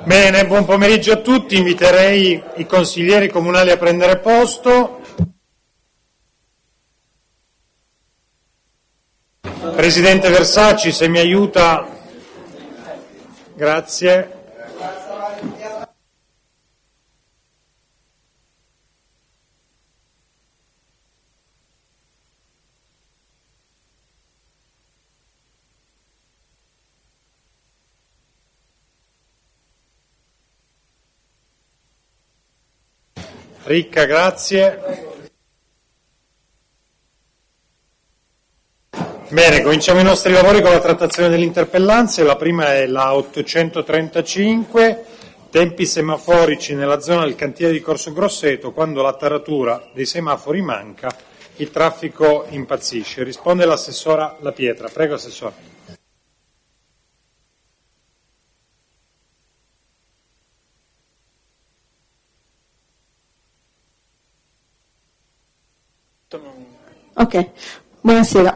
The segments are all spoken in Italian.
Bene, buon pomeriggio a tutti. Inviterei i consiglieri comunali a prendere posto. Presidente Versace, se mi aiuta, grazie. Ricca, grazie. Bene, cominciamo i nostri lavori con la trattazione delle interpellanze. La prima è la 835, tempi semaforici nella zona del cantiere di Corso Grosseto. Quando la taratura dei semafori manca, il traffico impazzisce. Risponde l'assessora La Pietra. Prego, assessore. Ok, buonasera.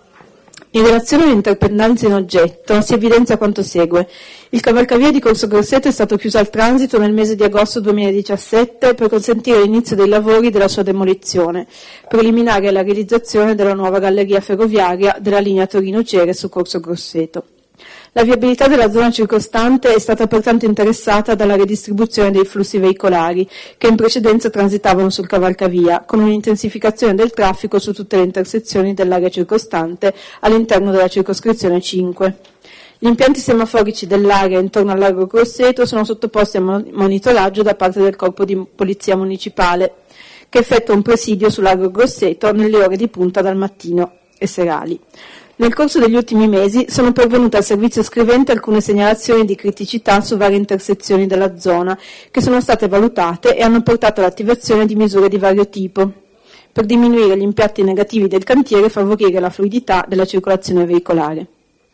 In relazione all'interpellanza in oggetto si evidenzia quanto segue. Il cavalcavia di Corso Grosseto è stato chiuso al transito nel mese di agosto 2017 per consentire l'inizio dei lavori della sua demolizione, preliminare alla realizzazione della nuova galleria ferroviaria della linea Torino-Ceres su Corso Grosseto. La viabilità della zona circostante è stata pertanto interessata dalla redistribuzione dei flussi veicolari che in precedenza transitavano sul cavalcavia, con un'intensificazione del traffico su tutte le intersezioni dell'area circostante all'interno della circoscrizione 5. Gli impianti semaforici dell'area intorno al largo Grosseto sono sottoposti a monitoraggio da parte del Corpo di Polizia Municipale, che effettua un presidio sul largo Grosseto nelle ore di punta dal mattino e serali. Nel corso degli ultimi mesi sono pervenute al servizio scrivente alcune segnalazioni di criticità su varie intersezioni della zona, che sono state valutate e hanno portato all'attivazione di misure di vario tipo, per diminuire gli impatti negativi del cantiere e favorire la fluidità della circolazione veicolare.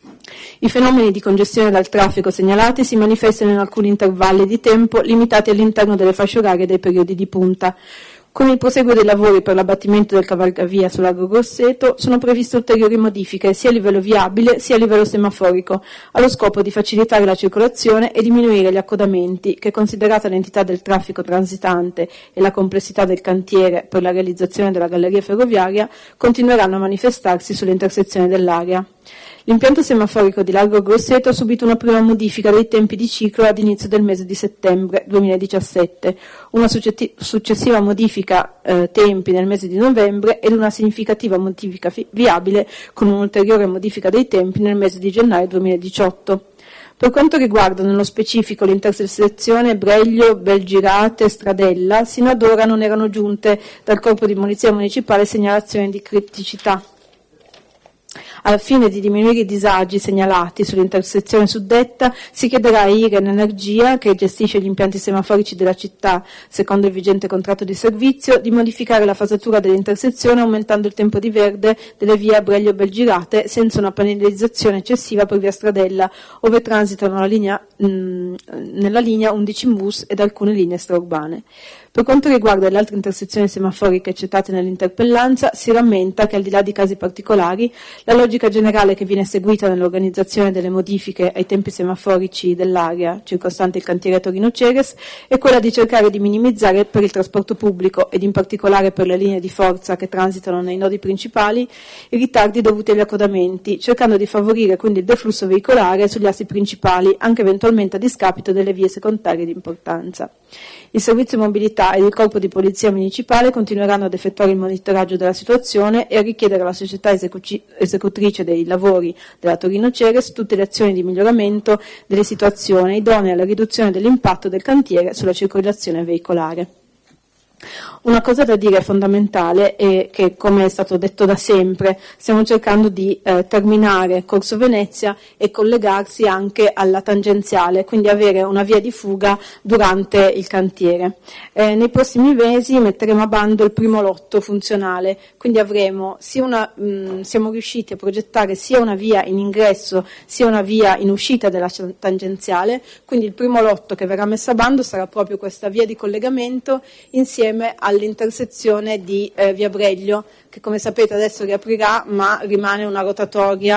I fenomeni di congestione dal traffico segnalati si manifestano in alcuni intervalli di tempo limitati all'interno delle fasce orarie dei periodi di punta. Con il proseguo dei lavori per l'abbattimento del cavalcavia sul largo Grosseto sono previste ulteriori modifiche sia a livello viabile sia a livello semaforico, allo scopo di facilitare la circolazione e diminuire gli accodamenti che, considerata l'entità del traffico transitante e la complessità del cantiere per la realizzazione della galleria ferroviaria, continueranno a manifestarsi sulle intersezioni dell'area. L'impianto semaforico di largo Grosseto ha subito una prima modifica dei tempi di ciclo ad inizio del mese di settembre 2017, una successiva modifica tempi nel mese di novembre ed una significativa modifica viabile con un'ulteriore modifica dei tempi nel mese di gennaio 2018. Per quanto riguarda nello specifico l'intersezione Breglio, Belgirate, Stradella, sino ad ora non erano giunte dal Corpo di Polizia Municipale segnalazioni di criticità. Al fine di diminuire i disagi segnalati sull'intersezione suddetta, si chiederà a Iren Energia, che gestisce gli impianti semaforici della città secondo il vigente contratto di servizio, di modificare la fasatura dell'intersezione aumentando il tempo di verde delle vie Breglio-Belgirate senza una penalizzazione eccessiva per via Stradella, ove transitano nella linea 11 bus ed alcune linee straurbane. Per quanto riguarda le altre intersezioni semaforiche citate nell'interpellanza, si rammenta che al di là di casi particolari, la logica generale che viene seguita nell'organizzazione delle modifiche ai tempi semaforici dell'area circostante il cantiere Torino-Ceres è quella di cercare di minimizzare per il trasporto pubblico ed in particolare per le linee di forza che transitano nei nodi principali i ritardi dovuti agli accodamenti, cercando di favorire quindi il deflusso veicolare sugli assi principali, anche eventualmente a discapito delle vie secondarie di importanza. Il servizio mobilità ed il corpo di polizia municipale continueranno ad effettuare il monitoraggio della situazione e a richiedere alla società esecutrice dei lavori della Torino-Ceres tutte le azioni di miglioramento delle situazioni idonee alla riduzione dell'impatto del cantiere sulla circolazione veicolare. Una cosa da dire fondamentale è che, come è stato detto da sempre, stiamo cercando di terminare Corso Venezia e collegarsi anche alla tangenziale, quindi avere una via di fuga durante il cantiere. Nei prossimi mesi metteremo a bando il primo lotto funzionale, quindi avremo siamo riusciti a progettare sia una via in ingresso sia una via in uscita della tangenziale, quindi il primo lotto che verrà messo a bando sarà proprio questa via di collegamento insieme all'intersezione di Via Breglio, che come sapete adesso riaprirà, ma rimane una rotatoria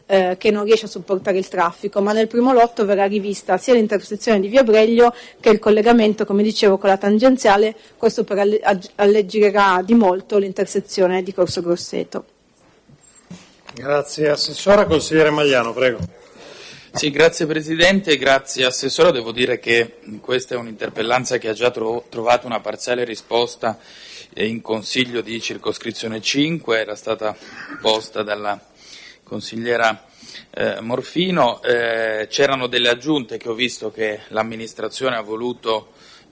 che non riesce a sopportare il traffico, ma nel primo lotto verrà rivista sia l'intersezione di Via Breglio che il collegamento, come dicevo, con la tangenziale, questo per alleggerirà di molto l'intersezione di Corso Grosseto. Grazie Assessora. Consigliere Magliano, prego. Sì, grazie Presidente, grazie Assessore. Devo dire che questa è un'interpellanza che ha già trovato una parziale risposta in Consiglio di Circoscrizione 5, era stata posta dalla consigliera Morfino. C'erano delle aggiunte che ho visto che l'amministrazione ha voluto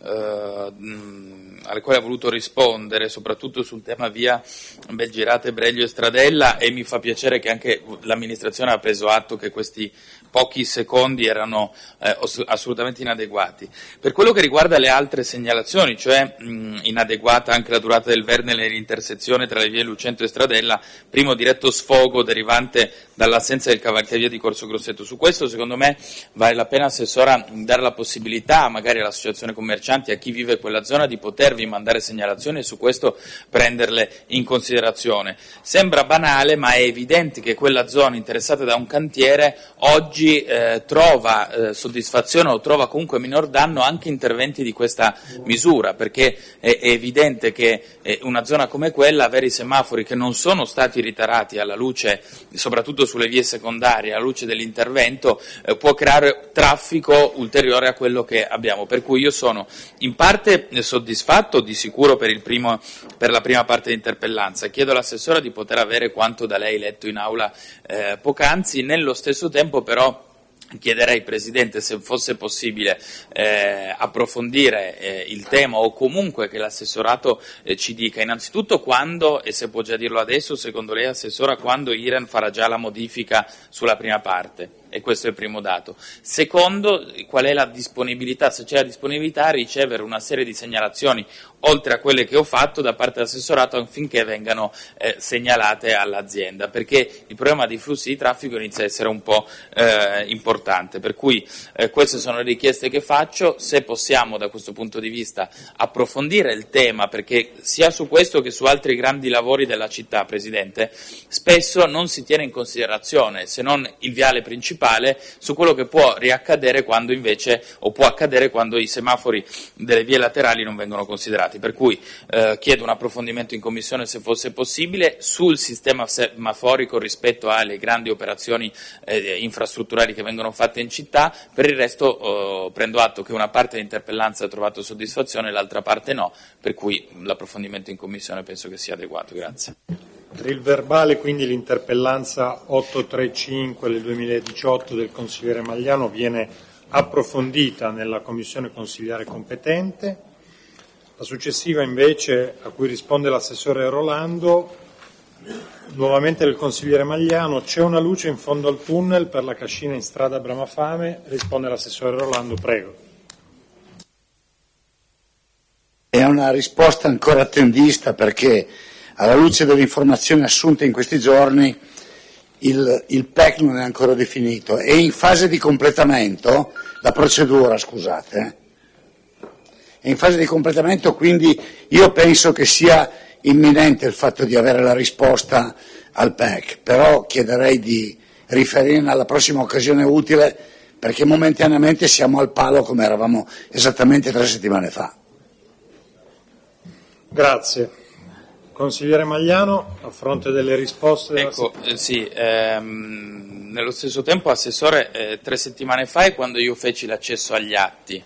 alle quali ha voluto rispondere, soprattutto sul tema via Belgirate, Breglio e Stradella, e mi fa piacere che anche l'amministrazione ha preso atto che questi pochi secondi erano assolutamente inadeguati. Per quello che riguarda le altre segnalazioni, cioè inadeguata anche la durata del verde nell'intersezione tra le vie Lucento e Stradella, primo diretto sfogo derivante dall'assenza del cavalcavia di Corso Grosseto. Su questo secondo me vale la pena, Assessora, dare la possibilità magari all'associazione commercianti, a chi vive quella zona, di potervi mandare segnalazioni e su questo prenderle in considerazione. Sembra banale, ma è evidente che quella zona interessata da un cantiere oggi trova soddisfazione o trova comunque minor danno anche interventi di questa misura, perché è evidente che una zona come quella, avere i semafori che non sono stati ritarati alla luce, soprattutto sulle vie secondarie, alla luce dell'intervento, può creare traffico ulteriore a quello che abbiamo, per cui io sono in parte soddisfatto di sicuro per la prima parte di interpellanza. Chiedo all'Assessora di poter avere quanto da lei letto in aula poc'anzi. Nello stesso tempo però chiederei, Presidente, se fosse possibile approfondire il tema, o comunque che l'Assessorato ci dica innanzitutto quando, e se può già dirlo adesso, secondo lei Assessora, quando Iren farà già la modifica sulla prima parte. E questo è il primo dato. Secondo, qual è la disponibilità, se c'è la disponibilità, a ricevere una serie di segnalazioni, oltre a quelle che ho fatto, da parte dell'assessorato affinché vengano segnalate all'azienda, perché il problema dei flussi di traffico inizia a essere un po' importante. Per cui queste sono le richieste che faccio. Se possiamo da questo punto di vista approfondire il tema, perché sia su questo che su altri grandi lavori della città, Presidente, spesso non si tiene in considerazione, se non il viale principale, su quello che può riaccadere quando invece, o può accadere quando i semafori delle vie laterali non vengono considerati. Per cui chiedo un approfondimento in Commissione, se fosse possibile, sul sistema semaforico rispetto alle grandi operazioni infrastrutturali che vengono fatte in città. Per il resto prendo atto che una parte dell'interpellanza ha trovato soddisfazione e l'altra parte no, per cui l'approfondimento in Commissione penso che sia adeguato. Grazie. Per il verbale, quindi, l'interpellanza 835 del 2018 del consigliere Magliano viene approfondita nella commissione consigliare competente. La successiva, invece, a cui risponde l'assessore Rolando, nuovamente del consigliere Magliano: c'è una luce in fondo al tunnel per la cascina in strada Bramafame. Risponde l'assessore Rolando, prego. È una risposta ancora attendista, perché alla luce delle informazioni assunte in questi giorni il PEC non è ancora definito, è in fase di completamento la procedura, scusate. È in fase di completamento, quindi io penso che sia imminente il fatto di avere la risposta al PEC, però chiederei di riferirne alla prossima occasione utile, perché momentaneamente siamo al palo come eravamo esattamente 3 settimane fa. Grazie. Consigliere Magliano, a fronte delle risposte... Ecco, sì, nello stesso tempo, Assessore, 3 settimane fa è quando io feci l'accesso agli atti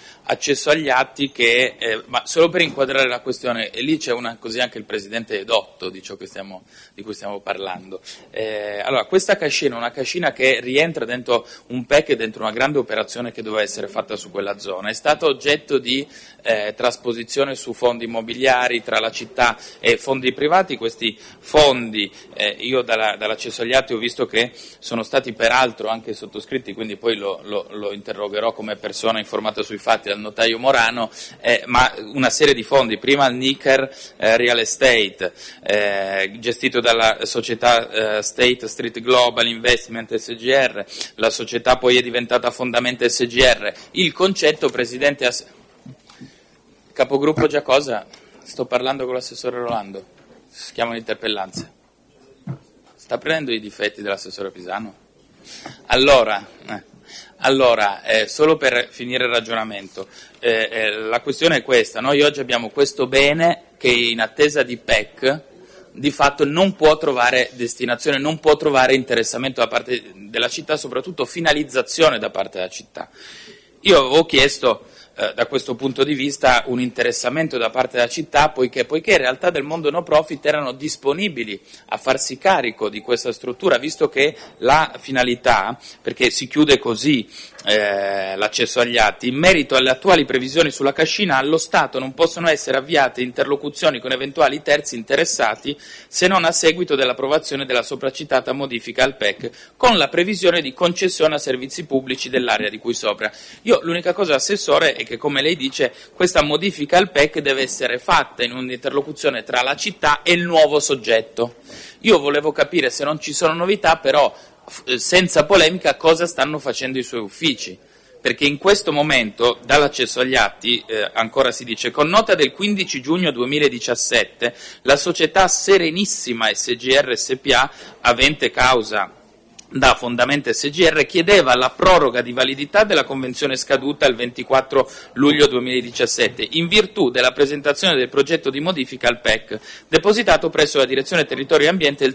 che, ma solo per inquadrare la questione, e lì c'è così anche il Presidente edotto di ciò di cui stiamo parlando. Allora, questa cascina è una cascina che rientra dentro un PEC e dentro una grande operazione che doveva essere fatta su quella zona. È stata oggetto di trasposizione su fondi immobiliari tra la città e fondi privati. Questi fondi, io dall'accesso agli atti ho visto che sono stati peraltro anche sottoscritti, quindi poi lo interrogherò come persona informata sui fatti al notaio Morano, ma una serie di fondi, prima il Nicker Real Estate, gestito dalla società State Street Global Investment SGR, la società poi è diventata Fondamento SGR. Il concetto, Presidente, Capogruppo Giacosa, sto parlando con l'assessore Rolando, si chiamano interpellanze. Sta prendendo i difetti dell'assessore Pisano? Allora, solo per finire il ragionamento, la questione è questa: noi oggi abbiamo questo bene che in attesa di PEC di fatto non può trovare destinazione, non può trovare interessamento da parte della città, soprattutto finalizzazione da parte della città. Io avevo chiesto da questo punto di vista un interessamento da parte della città, poiché in realtà del mondo no profit erano disponibili a farsi carico di questa struttura, visto che la finalità, perché si chiude così l'accesso agli atti, in merito alle attuali previsioni sulla cascina, allo Stato non possono essere avviate interlocuzioni con eventuali terzi interessati se non a seguito dell'approvazione della sopracitata modifica al PEC, con la previsione di concessione a servizi pubblici dell'area di cui sopra. Io l'unica cosa, Assessore, è che, come lei dice, questa modifica al PEC deve essere fatta in un'interlocuzione tra la città e il nuovo soggetto. Io volevo capire, se non ci sono novità, però senza polemica, cosa stanno facendo i suoi uffici, perché in questo momento dall'accesso agli atti ancora si dice: con nota del 15 giugno 2017 la società Serenissima SGR SPA, avente causa da Fondamenta SGR, chiedeva la proroga di validità della convenzione scaduta il 24 luglio 2017 in virtù della presentazione del progetto di modifica al PEC depositato presso la Direzione Territorio e Ambiente il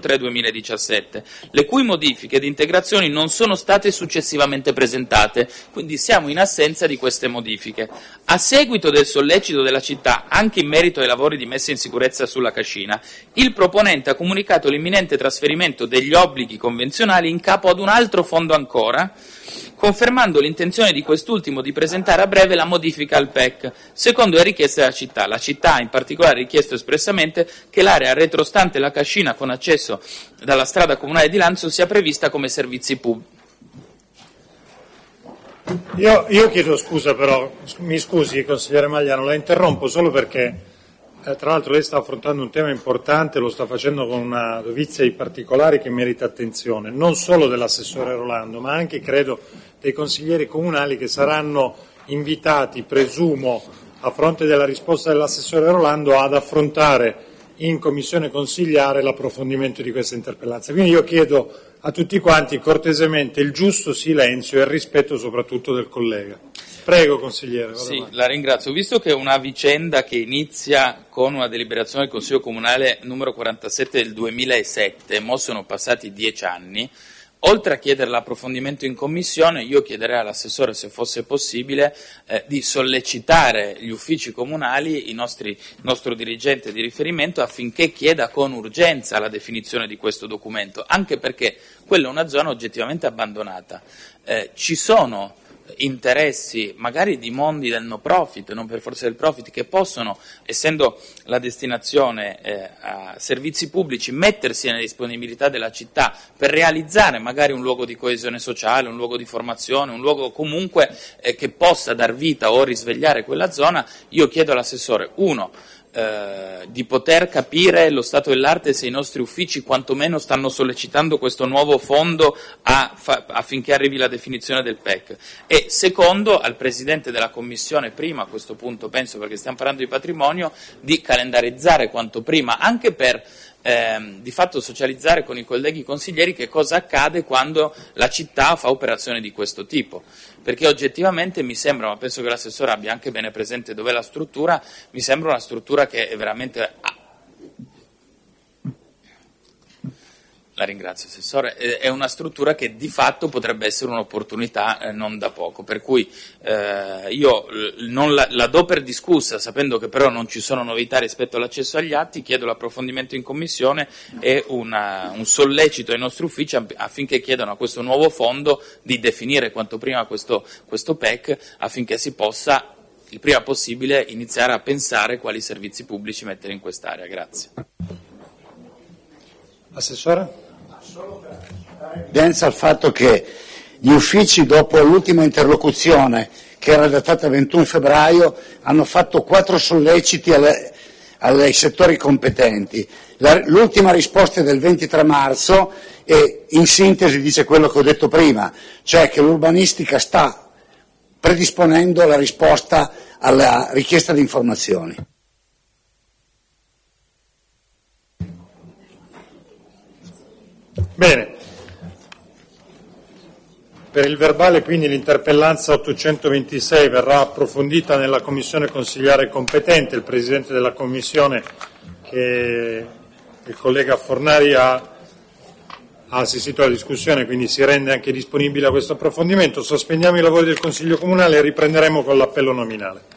31/3/2017, le cui modifiche ed integrazioni non sono state successivamente presentate, quindi siamo in assenza di queste modifiche. A seguito del sollecito della città, anche in merito ai lavori di messa in sicurezza sulla cascina, il proponente ha comunicato l'imminente trasferimento degli obblighi convenzionali in capo ad un altro fondo ancora, confermando l'intenzione di quest'ultimo di presentare a breve la modifica al PEC, secondo le richieste della città. La città ha in particolare richiesto espressamente che l'area retrostante la cascina con accesso dalla strada comunale di Lanzo sia prevista come servizi pubblici. Io chiedo scusa, però, mi scusi consigliere Magliano, la interrompo solo perché tra l'altro lei sta affrontando un tema importante, lo sta facendo con una dovizia di particolari che merita attenzione, non solo dell'assessore Rolando, ma anche, credo, dei consiglieri comunali che saranno invitati, presumo, a fronte della risposta dell'assessore Rolando, ad affrontare in commissione consigliare l'approfondimento di questa interpellanza. Quindi io chiedo a tutti quanti cortesemente il giusto silenzio e il rispetto soprattutto del collega. Prego, consigliere. Sì, la ringrazio. Visto che è una vicenda che inizia con una deliberazione del Consiglio Comunale numero 47 del 2007, mo sono passati 10 anni, oltre a chiedere l'approfondimento in commissione, io chiederei all'assessore, se fosse possibile, di sollecitare gli uffici comunali, il nostro dirigente di riferimento, affinché chieda con urgenza la definizione di questo documento, anche perché quella è una zona oggettivamente abbandonata. Ci sono interessi magari di mondi del no profit, non per forza del profit, che possono, essendo la destinazione a servizi pubblici, mettersi nella disponibilità della città per realizzare magari un luogo di coesione sociale, un luogo di formazione, un luogo comunque che possa dar vita o risvegliare quella zona. Io chiedo all'assessore, di poter capire lo stato dell'arte, se i nostri uffici quantomeno stanno sollecitando questo nuovo fondo affinché arrivi la definizione del PEC, e secondo, al Presidente della Commissione, prima a questo punto penso, perché stiamo parlando di patrimonio, di calendarizzare quanto prima, anche per di fatto socializzare con i colleghi consiglieri che cosa accade quando la città fa operazioni di questo tipo, perché oggettivamente mi sembra, ma penso che l'assessore abbia anche bene presente dov'è la struttura, mi sembra una struttura che è veramente... La ringrazio, Assessore. È una struttura che di fatto potrebbe essere un'opportunità non da poco, per cui io non la do per discussa, sapendo che però non ci sono novità rispetto all'accesso agli atti, chiedo l'approfondimento in commissione e un sollecito ai nostri uffici affinché chiedano a questo nuovo fondo di definire quanto prima questo PEC, affinché si possa il prima possibile iniziare a pensare quali servizi pubblici mettere in quest'area. Grazie. Assessore? Solo per dare evidenza al fatto che gli uffici, dopo l'ultima interlocuzione che era datata il 21 febbraio, hanno fatto 4 solleciti ai settori competenti. L'ultima risposta è del 23 marzo e in sintesi dice quello che ho detto prima, cioè che l'urbanistica sta predisponendo la risposta alla richiesta di informazioni. Bene, Per il verbale, quindi, l'interpellanza 826 verrà approfondita nella commissione consiliare competente. Il Presidente della Commissione, che il collega Fornari ha assistito alla discussione, quindi si rende anche disponibile a questo approfondimento. Sospendiamo i lavori del Consiglio Comunale e riprenderemo con l'appello nominale.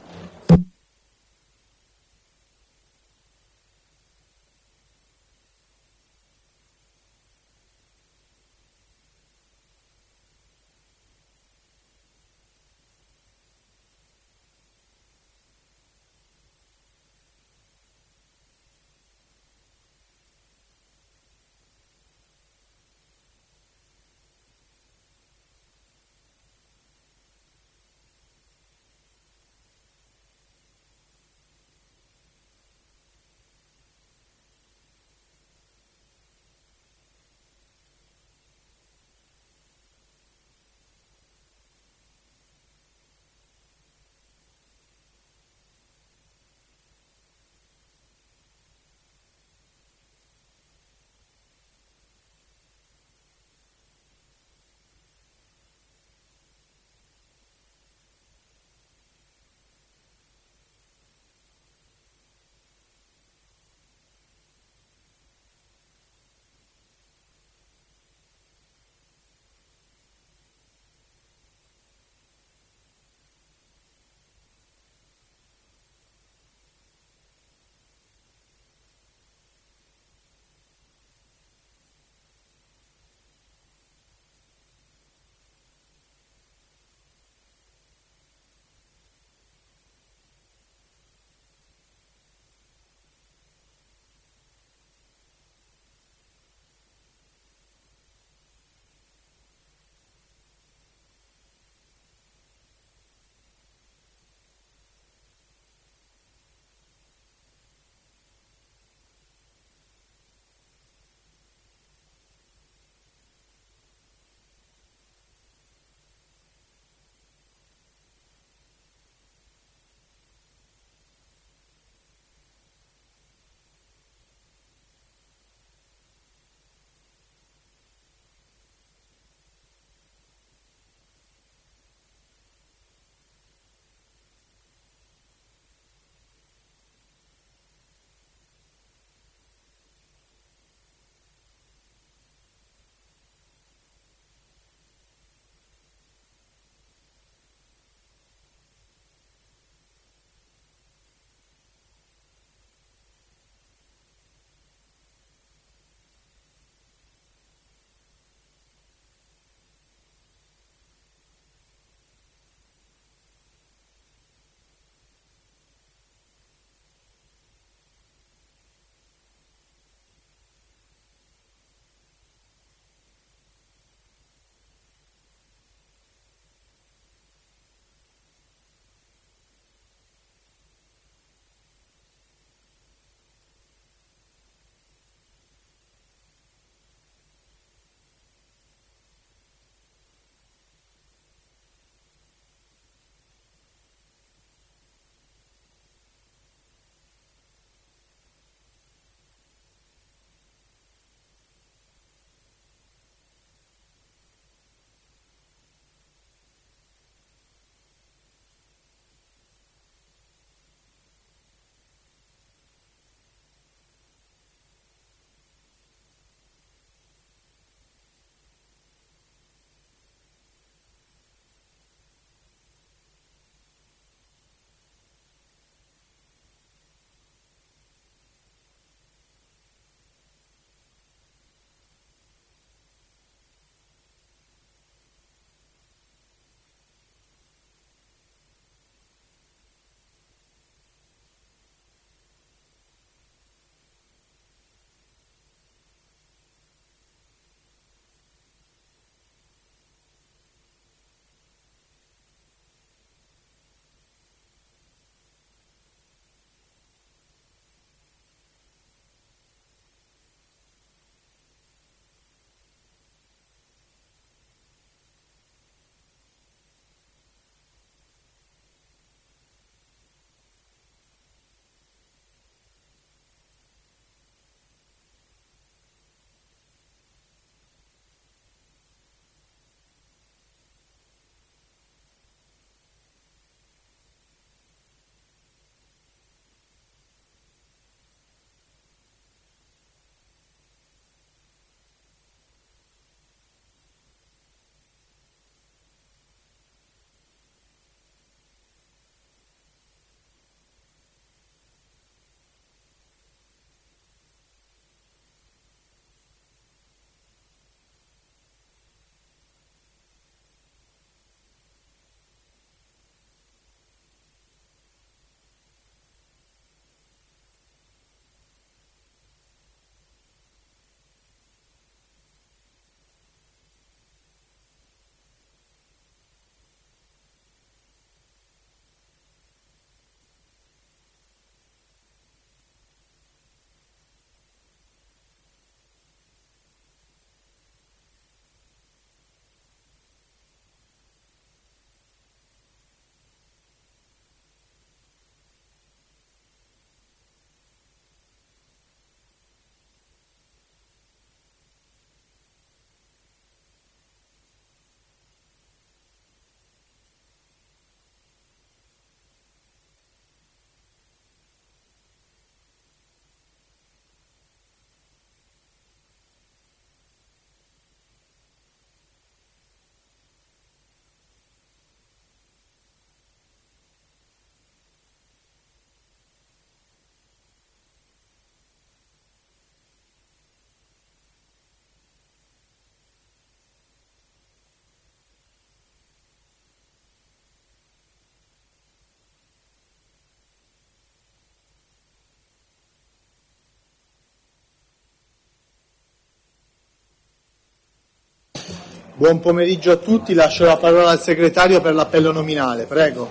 Buon pomeriggio a tutti, lascio la parola al segretario per l'appello nominale, prego.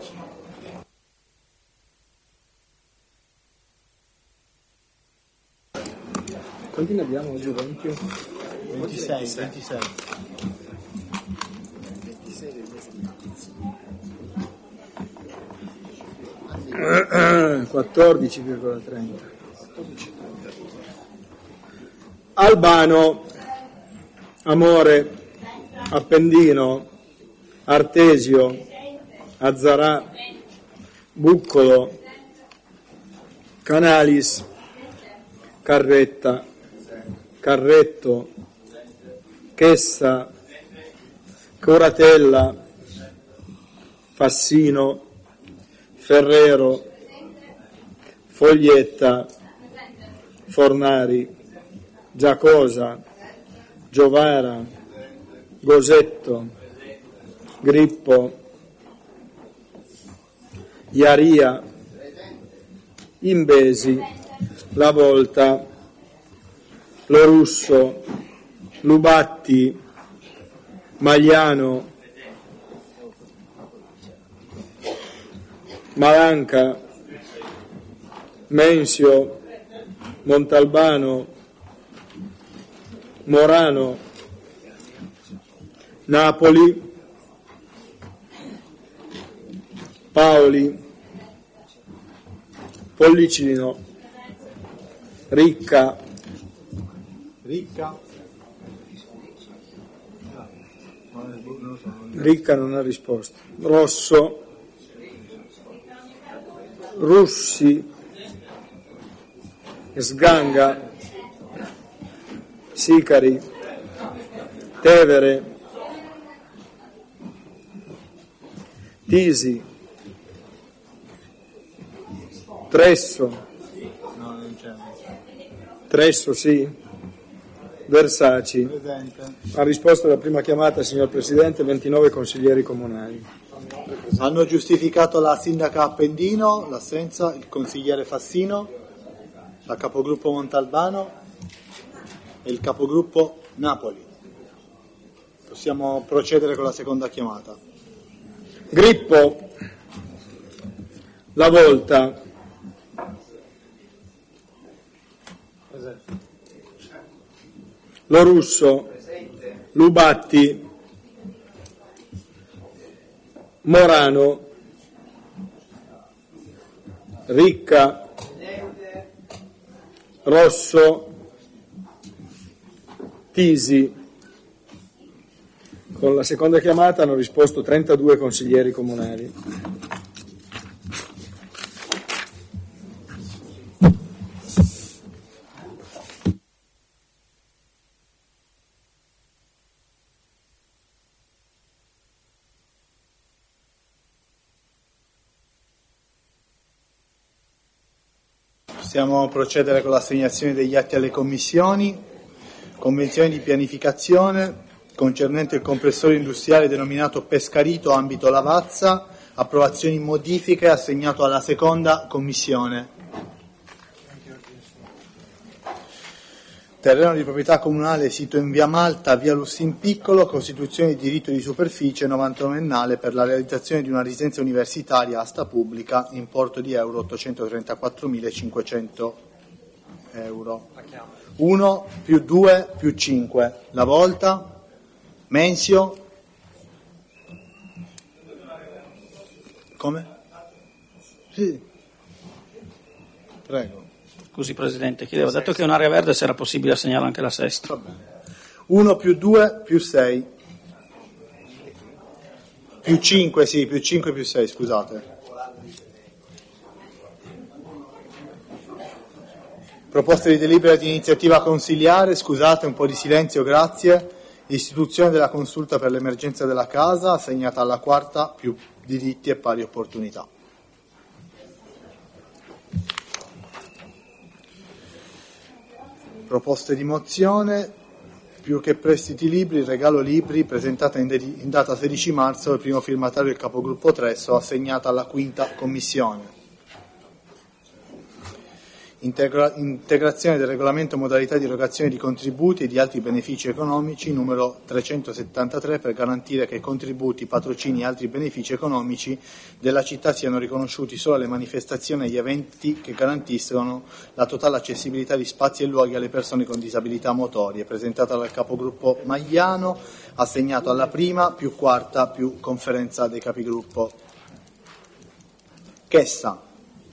Quanti ne abbiamo oggi? 20? 26. 14,30. Albano, Amore, Appendino, Artesio, Azzarà, Buccolo, Canalis, Carretta, Carretto, Chessa, Coratella, Fassino, Ferrero, Foglietta, Fornari, Giacosa, Giovara, Gosetto, Grippo, Iaria, Imbesi, La Volta, Lorusso, Lubatti, Magliano, Malanca, Mensio, Montalbano, Morano, Napoli, Paoli, Pollicino, Ricca, non ha risposto, Rosso, Russi, Sganga, Sicari, Tevere, Tisi, Tresso, Tresso sì, Versaci. Ha risposto alla prima chiamata, signor Presidente, 29 consiglieri comunali. Hanno giustificato la sindaca Appendino, l'assenza, il consigliere Fassino, la capogruppo Montalbano e il capogruppo Napoli. Possiamo procedere con la seconda chiamata. Grippo, La Volta, Lorusso, Lubatti, Morano, Ricca, Rosso, Tisi. Con la seconda chiamata hanno risposto 32 consiglieri comunali. Possiamo procedere con l'assegnazione degli atti alle commissioni. Convenzione di pianificazione concernente il compressore industriale denominato Pescarito, ambito Lavazza, approvazioni modifiche, assegnato alla seconda commissione. Terreno di proprietà comunale sito in via Malta, via Lussin Piccolo, costituzione di diritto di superficie 99ennale per la realizzazione di una residenza universitaria asta pubblica, importo di euro 834.500 euro. 1 più 2 più 5. La Volta, Mensio. Come? Sì. Prego. Scusi Presidente, chiedevo, detto che è un'area verde, se era possibile assegnare anche la sesta. 1 più 2 più 6. Più 5, sì, più 5 più 6, scusate. Proposta di delibera di iniziativa consiliare, scusate, un po' di silenzio, grazie. Istituzione della consulta per l'emergenza della casa, assegnata alla quarta, più diritti e pari opportunità. Proposte di mozione, più che prestiti libri, regalo libri, presentata in data 16 marzo, il primo firmatario il capogruppo Tresso, assegnata alla quinta commissione. integrazione del regolamento modalità di erogazione di contributi e di altri benefici economici numero 373 per garantire che contributi, patrocini e altri benefici economici della città siano riconosciuti solo alle manifestazioni e agli eventi che garantiscono la totale accessibilità di spazi e luoghi alle persone con disabilità motorie, presentata dal capogruppo Magliano, assegnato alla prima più quarta più conferenza dei capigruppo. Chessa.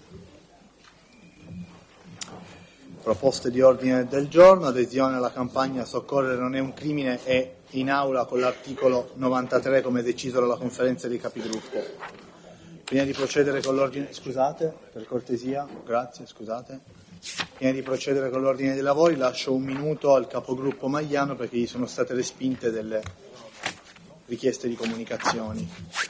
Proposte di ordine del giorno, adesione alla campagna Soccorrere non è un crimine è in aula con l'articolo 93 come deciso dalla conferenza dei capigruppo. Prima di procedere con l'ordine, scusate, per cortesia, grazie, scusate. Prima di procedere con l'ordine dei lavori lascio un minuto al capogruppo Magliano perché gli sono state respinte delle richieste di comunicazioni.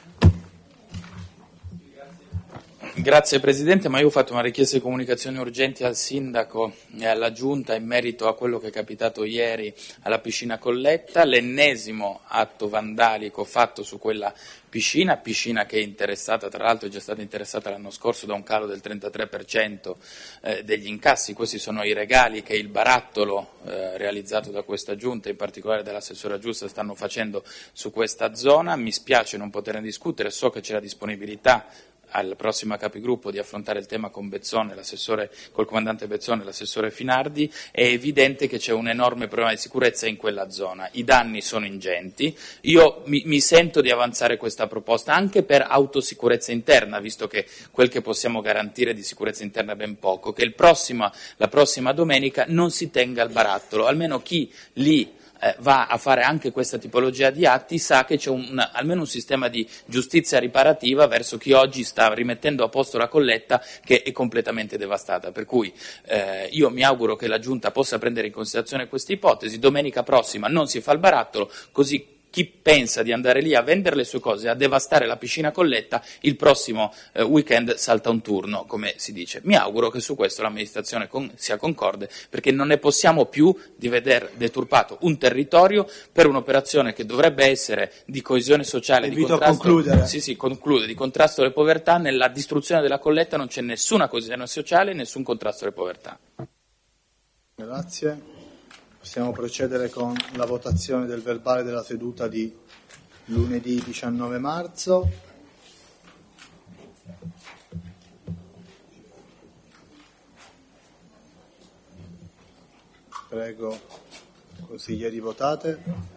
Grazie Presidente, ma io ho fatto una richiesta di comunicazioni urgenti al Sindaco e alla Giunta in merito a quello che è capitato ieri alla piscina Colletta, l'ennesimo atto vandalico fatto su quella piscina che è interessata, tra l'altro è già stata interessata l'anno scorso da un calo del 33% degli incassi. Questi sono i regali che il barattolo realizzato da questa Giunta, in particolare dall'assessora Giusta, stanno facendo su questa zona. Mi spiace non poterne discutere, so che c'è la disponibilità alla prossima capigruppo di affrontare il tema con Bezzone, col comandante Bezzone e l'assessore Finardi. È evidente che c'è un enorme problema di sicurezza in quella zona, i danni sono ingenti. Io mi sento di avanzare questa proposta anche per autosicurezza interna, visto che quel che possiamo garantire di sicurezza interna è ben poco, che la prossima domenica non si tenga il barattolo, almeno chi lì va a fare anche questa tipologia di atti sa che c'è almeno un sistema di giustizia riparativa verso chi oggi sta rimettendo a posto la Colletta che è completamente devastata. Per cui io mi auguro che la Giunta possa prendere in considerazione questa ipotesi. Domenica prossima non si fa il barattolo, così chi pensa di andare lì a vendere le sue cose, a devastare la piscina Colletta, il prossimo weekend salta un turno, come si dice. Mi auguro che su questo l'amministrazione sia concorde, perché non ne possiamo più di veder deturpato un territorio per un'operazione che dovrebbe essere di coesione sociale, di contrasto, di contrasto alle povertà. Nella distruzione della Colletta non c'è nessuna coesione sociale, nessun contrasto alle povertà. Grazie. Possiamo procedere con la votazione del verbale della seduta di lunedì 19 marzo. Prego, consiglieri, votate.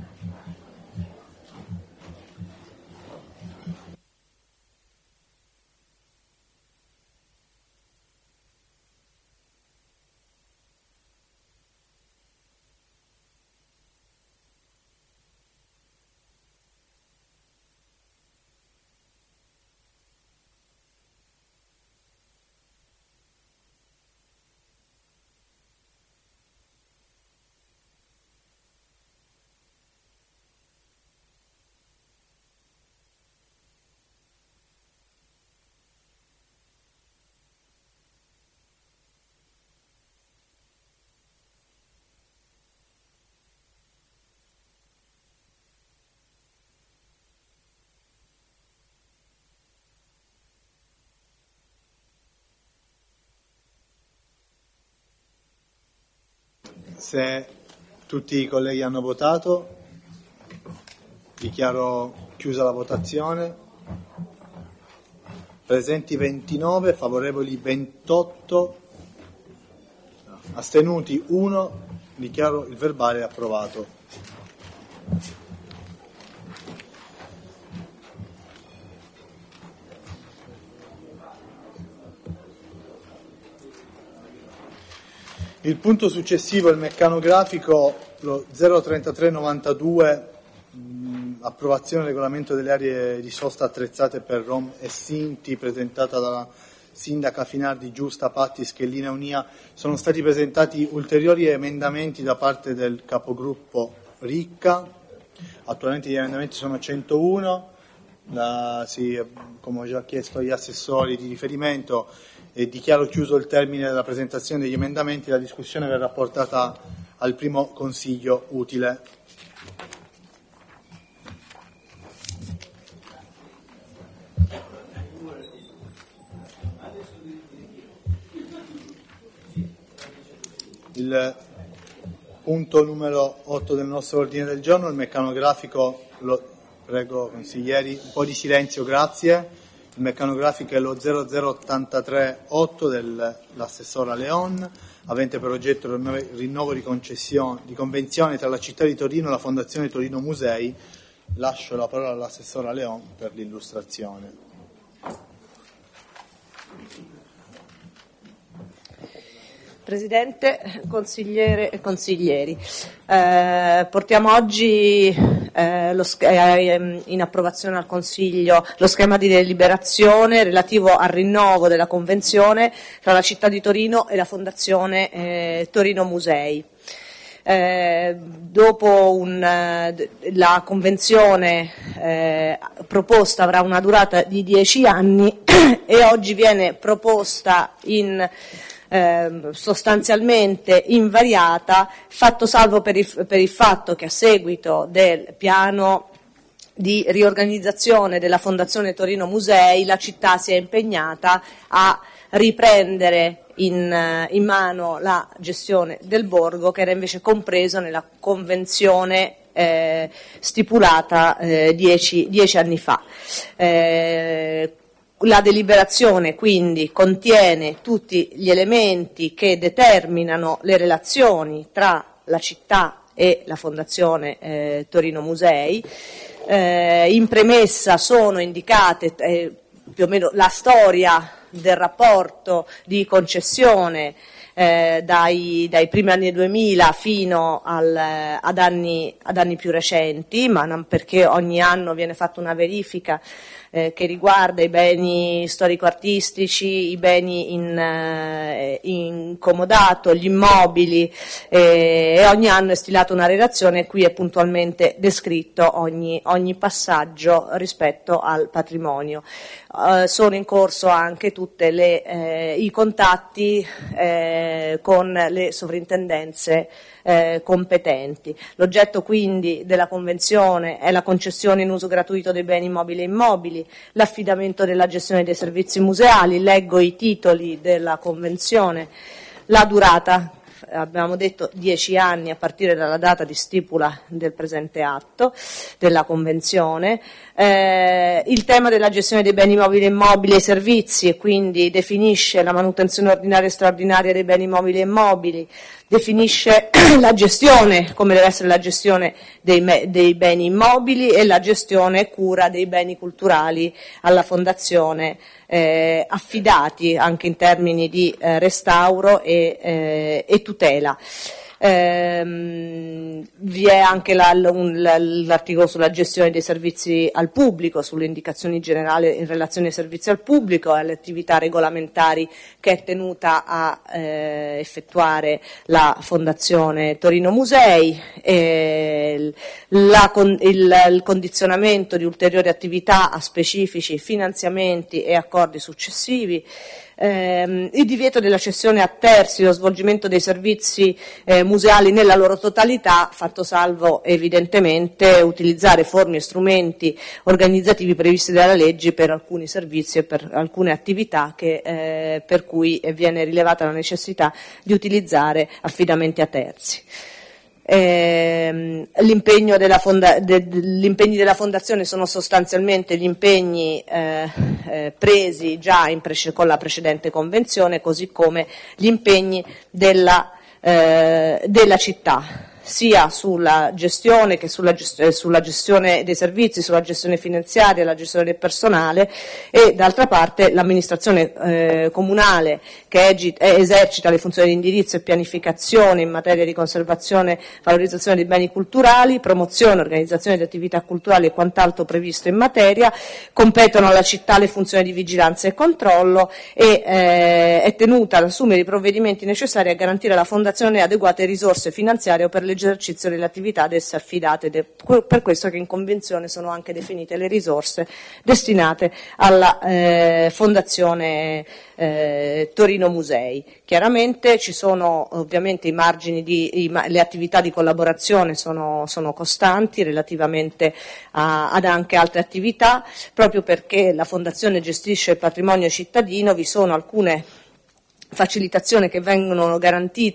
Se tutti i colleghi hanno votato, dichiaro chiusa la votazione. Presenti 29, favorevoli 28, astenuti 1, dichiaro il verbale approvato. Il punto successivo è il meccanografico, lo 03392, approvazione del regolamento delle aree di sosta attrezzate per Rom e Sinti, presentata dalla sindaca Finardi, Giusta, Patti, Schellina e Unia. Sono stati presentati ulteriori emendamenti da parte del capogruppo Ricca. Attualmente gli emendamenti sono 101, come ho già chiesto agli assessori di riferimento. E dichiaro chiuso il termine della presentazione degli emendamenti. La discussione verrà portata al primo consiglio utile. Il punto numero 8 del nostro ordine del giorno, il meccanografico, prego consiglieri, un po' di silenzio, grazie. Il meccanografico è lo 00838 dell'assessora Leon, avente per oggetto il rinnovo di convenzione tra la città di Torino e la Fondazione Torino Musei. Lascio la parola all'assessora Leon per l'illustrazione. Presidente, consigliere e consiglieri, portiamo oggi in approvazione al Consiglio lo schema di deliberazione relativo al rinnovo della convenzione tra la città di Torino e la Fondazione Torino Musei. Dopo la convenzione proposta avrà una durata di 10 anni e oggi viene proposta sostanzialmente invariata, fatto salvo per il fatto che a seguito del piano di riorganizzazione della Fondazione Torino Musei la città si è impegnata a riprendere in mano la gestione del borgo, che era invece compreso nella convenzione stipulata 10 anni fa. La deliberazione quindi contiene tutti gli elementi che determinano le relazioni tra la città e la Fondazione Torino Musei. In premessa sono indicate più o meno la storia del rapporto di concessione dai primi anni 2000 fino ad anni più recenti, ma non perché ogni anno viene fatta una verifica che riguarda i beni storico-artistici, i beni in comodato, gli immobili, e ogni anno è stilata una relazione e qui è puntualmente descritto ogni passaggio rispetto al patrimonio. Sono in corso anche tutti i contatti con le sovrintendenze competenti. L'oggetto quindi della convenzione è la concessione in uso gratuito dei beni immobili e immobili, l'affidamento della gestione dei servizi museali. Leggo i titoli della convenzione. La durata, abbiamo detto 10 anni a partire dalla data di stipula del presente atto della convenzione. Il tema della gestione dei beni mobili e immobili e servizi, e quindi definisce la manutenzione ordinaria e straordinaria dei beni mobili e immobili, definisce la gestione, come deve essere la gestione dei beni immobili e la gestione e cura dei beni culturali alla Fondazione, affidati anche in termini di restauro e tutela. Vi è anche l'articolo sulla gestione dei servizi al pubblico, sulle indicazioni generali in relazione ai servizi al pubblico e alle attività regolamentari che è tenuta a effettuare la Fondazione Torino Musei, il condizionamento di ulteriori attività a specifici finanziamenti e accordi successivi, il divieto della cessione a terzi, lo svolgimento dei servizi museali nella loro totalità, fatto salvo evidentemente utilizzare forme e strumenti organizzativi previsti dalla legge per alcuni servizi e per alcune attività per cui viene rilevata la necessità di utilizzare affidamenti a terzi. Gli impegni della Fondazione sono sostanzialmente gli impegni presi già con la precedente convenzione, così come gli impegni della città, sia sulla gestione che sulla gestione dei servizi, sulla gestione finanziaria, la gestione del personale, e d'altra parte l'amministrazione comunale che esercita le funzioni di indirizzo e pianificazione in materia di conservazione, valorizzazione dei beni culturali, promozione, organizzazione di attività culturali e quant'altro previsto in materia. Competono alla città le funzioni di vigilanza e controllo e è tenuta ad assumere i provvedimenti necessari a garantire alla Fondazione adeguate risorse finanziarie per l'esercizio delle attività ad esse affidate. Per questo che in convenzione sono anche definite le risorse destinate alla Fondazione Torino Musei. Chiaramente ci sono ovviamente i margini le attività di collaborazione sono costanti relativamente ad anche altre attività, proprio perché la Fondazione gestisce il patrimonio cittadino. Vi sono alcune facilitazioni che vengono garantite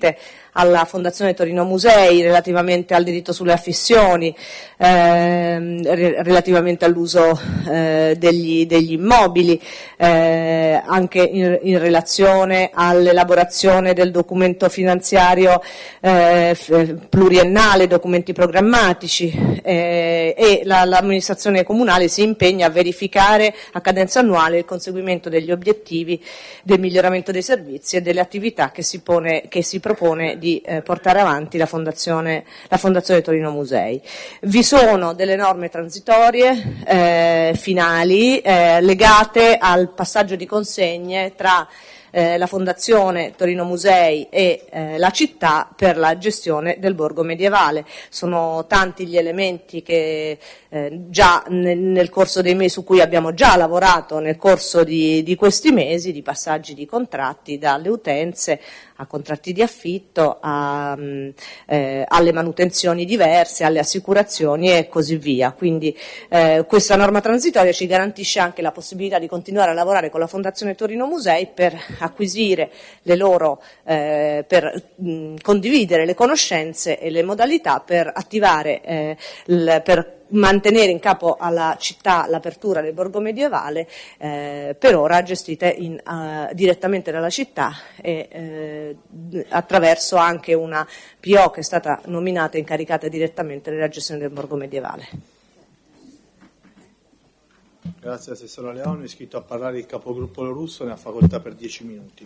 alla Fondazione Torino Musei relativamente al diritto sulle affissioni, relativamente all'uso degli immobili, anche in relazione all'elaborazione del documento finanziario pluriennale, documenti programmatici, e l'amministrazione comunale si impegna a verificare a cadenza annuale il conseguimento degli obiettivi del miglioramento dei servizi e delle attività che si propone di portare avanti la Fondazione Torino Musei. Vi sono delle norme transitorie finali legate al passaggio di consegne tra la Fondazione Torino Musei e la città per la gestione del borgo medievale. Sono tanti gli elementi che già nel corso dei mesi, su cui abbiamo già lavorato nel corso di questi mesi, di passaggi di contratti, dalle utenze a contratti di affitto, alle manutenzioni diverse, alle assicurazioni e così via. Quindi questa norma transitoria ci garantisce anche la possibilità di continuare a lavorare con la Fondazione Torino Musei per acquisire le loro, per condividere le conoscenze e le modalità per attivare, per mantenere in capo alla città l'apertura del borgo medievale, per ora gestite direttamente dalla città e attraverso anche una PO che è stata nominata e incaricata direttamente della gestione del borgo medievale. Grazie Assessore Leone. È iscritto a parlare il capogruppo Lorusso, ne ha facoltà per 10 minuti.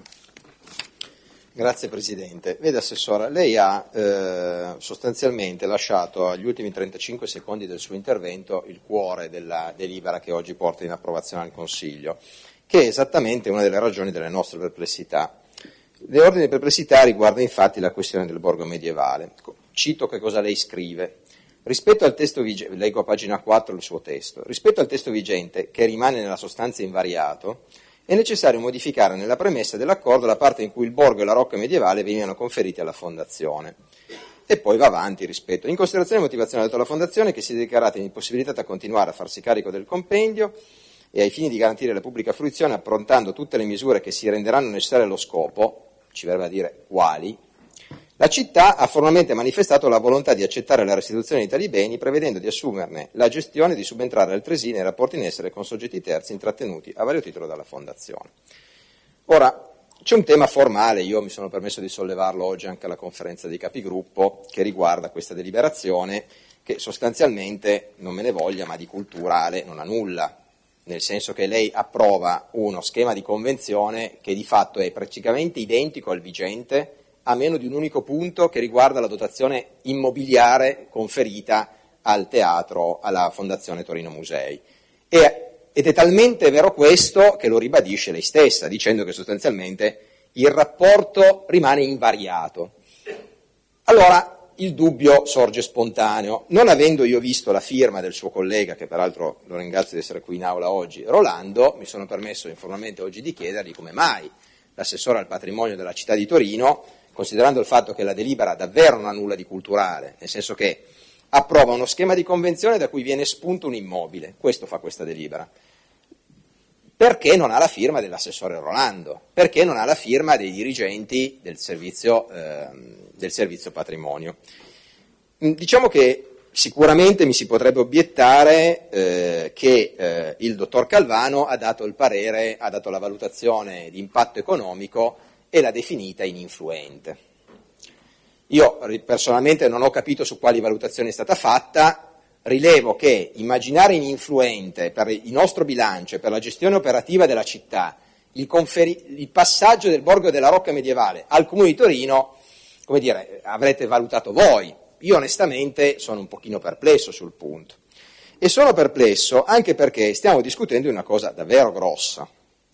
Grazie Presidente. Vede Assessora, lei ha sostanzialmente lasciato agli ultimi 35 secondi del suo intervento il cuore della delibera che oggi porta in approvazione al Consiglio, che è esattamente una delle ragioni delle nostre perplessità. L'ordine di perplessità riguarda infatti la questione del borgo medievale. Cito che cosa lei scrive. Rispetto al testo vigente, leggo a pagina 4 il suo testo, rispetto al testo vigente, che rimane nella sostanza invariato, è necessario modificare nella premessa dell'accordo la parte in cui il borgo e la rocca medievale venivano conferiti alla Fondazione. E poi va avanti rispetto. In considerazione e motivazione data alla Fondazione, che si è dichiarata impossibilitata a continuare a farsi carico del compendio e ai fini di garantire la pubblica fruizione, approntando tutte le misure che si renderanno necessarie allo scopo, ci verrebbe a dire quali, la città ha formalmente manifestato la volontà di accettare la restituzione di tali beni, prevedendo di assumerne la gestione e di subentrare altresì nei rapporti in essere con soggetti terzi intrattenuti a vario titolo dalla Fondazione. Ora, c'è un tema formale, io mi sono permesso di sollevarlo oggi anche alla conferenza dei capigruppo, che riguarda questa deliberazione, che sostanzialmente, non me ne voglia, ma di culturale non ha nulla, nel senso che lei approva uno schema di convenzione che di fatto è praticamente identico al vigente, a meno di un unico punto che riguarda la dotazione immobiliare conferita al teatro, alla Fondazione Torino Musei. Ed è talmente vero questo che lo ribadisce lei stessa, dicendo che sostanzialmente il rapporto rimane invariato. Allora il dubbio sorge spontaneo. Non avendo io visto la firma del suo collega, che peraltro lo ringrazio di essere qui in aula oggi, Rolando, mi sono permesso informalmente oggi di chiedergli come mai l'assessore al patrimonio della città di Torino, considerando il fatto che la delibera davvero non ha nulla di culturale, nel senso che approva uno schema di convenzione da cui viene spunto un immobile, questo fa questa delibera, perché non ha la firma dell'assessore Rolando, perché non ha la firma dei dirigenti del servizio patrimonio. Diciamo che sicuramente mi si potrebbe obiettare che il dottor Calvano ha dato il parere, ha dato la valutazione di impatto economico e l'ha definita ininfluente. Io personalmente non ho capito su quali valutazioni è stata fatta, rilevo che immaginare ininfluente per il nostro bilancio e per la gestione operativa della città il passaggio del borgo della rocca medievale al Comune di Torino, come dire, avrete valutato voi. Io onestamente sono un pochino perplesso sul punto. E sono perplesso anche perché stiamo discutendo di una cosa davvero grossa.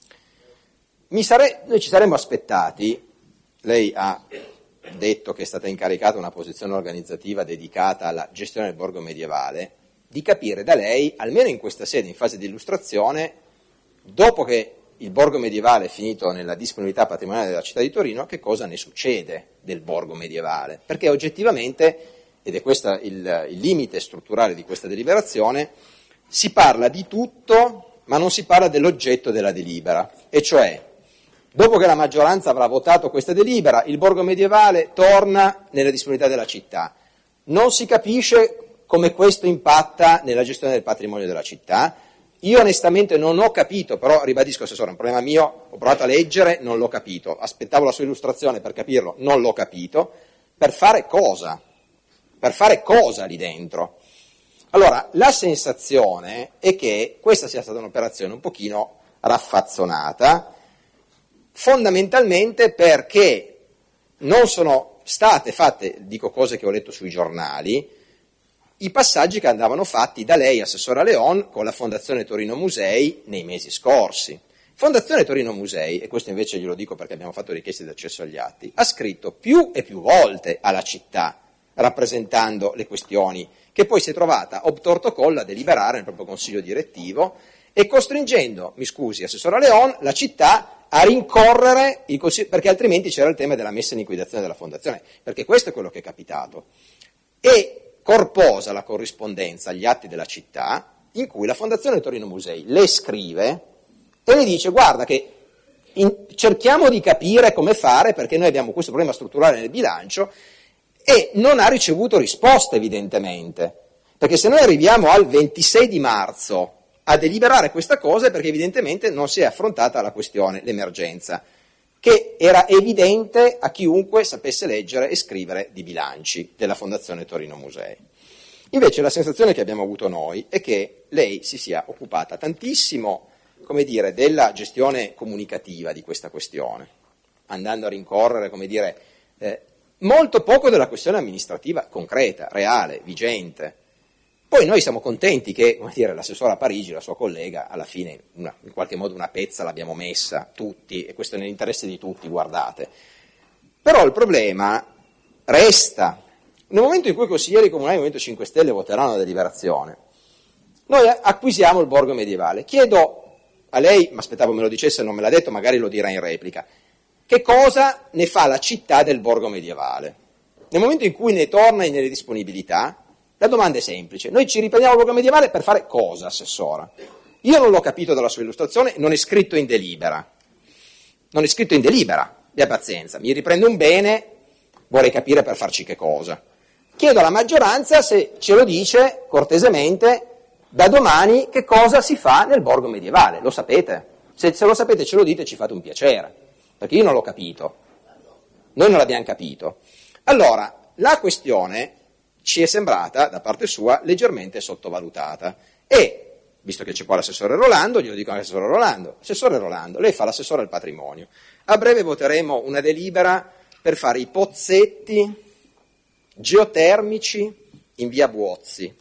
Noi ci saremmo aspettati, lei ha detto che è stata incaricata una posizione organizzativa dedicata alla gestione del borgo medievale, di capire da lei, almeno in questa sede, in fase di illustrazione, dopo che il borgo medievale è finito nella disponibilità patrimoniale della città di Torino, che cosa ne succede del borgo medievale? Perché oggettivamente, ed è questo il limite strutturale di questa deliberazione, si parla di tutto, ma non si parla dell'oggetto della delibera, e cioè Dopo che la maggioranza avrà votato questa delibera, il borgo medievale torna nelle disponibilità della città. Non si capisce come questo impatta nella gestione del patrimonio della città. Io onestamente non ho capito, però ribadisco, Assessore, è un problema mio, ho provato a leggere, non l'ho capito, aspettavo la sua illustrazione per capirlo, non l'ho capito. Per fare cosa? Per fare cosa lì dentro? Allora, la sensazione è che questa sia stata un'operazione un pochino raffazzonata, fondamentalmente perché non sono state fatte, dico cose che ho letto sui giornali, i passaggi che andavano fatti da lei, Assessora Leon, con la Fondazione Torino Musei nei mesi scorsi. Fondazione Torino Musei, e questo invece glielo dico perché abbiamo fatto richieste di accesso agli atti, ha scritto più e più volte alla città, rappresentando le questioni, che poi si è trovata obtorto collo a deliberare nel proprio consiglio direttivo e costringendo, mi scusi Assessora Leon, la città a rincorrere il consiglio, perché altrimenti c'era il tema della messa in liquidazione della fondazione, perché questo è quello che è capitato. E corposa la corrispondenza agli atti della città in cui la Fondazione Torino Musei le scrive e le dice guarda che cerchiamo di capire come fare perché noi abbiamo questo problema strutturale nel bilancio e non ha ricevuto risposta evidentemente, perché se noi arriviamo al 26 di marzo a deliberare questa cosa è perché evidentemente non si è affrontata la questione, l'emergenza, che era evidente a chiunque sapesse leggere e scrivere di bilanci della Fondazione Torino Musei. Invece la sensazione che abbiamo avuto noi è che lei si sia occupata tantissimo, come dire, della gestione comunicativa di questa questione, andando a rincorrere, come dire, molto poco della questione amministrativa concreta, reale, vigente. Poi noi siamo contenti che, come dire, l'assessora Parigi, la sua collega, alla fine in qualche modo una pezza l'abbiamo messa tutti, e questo è nell'interesse di tutti, guardate. Però il problema resta. Nel momento in cui i consiglieri comunali del Movimento 5 Stelle voteranno la deliberazione, noi acquisiamo il borgo medievale. Chiedo a lei, ma aspettavo me lo dicesse, non me l'ha detto, magari lo dirà in replica, che cosa ne fa la città del borgo medievale? Nel momento in cui ne torna nelle disponibilità, la domanda è semplice. Noi ci riprendiamo il borgo medievale per fare cosa, Assessora? Io non l'ho capito dalla sua illustrazione, non è scritto in delibera. Non è scritto in delibera, abbia pazienza. Mi riprendo un bene, vorrei capire per farci che cosa. Chiedo alla maggioranza se ce lo dice cortesemente da domani che cosa si fa nel borgo medievale. Lo sapete? Se lo sapete ce lo dite, ci fate un piacere, perché io non l'ho capito. Noi non l'abbiamo capito. Allora, la questione ci è sembrata, da parte sua, leggermente sottovalutata. E, visto che c'è qua l'assessore Rolando, glielo dico all'assessore Rolando, Assessore Rolando, lei fa l'assessore al patrimonio. A breve voteremo una delibera per fare i pozzetti geotermici in via Buozzi,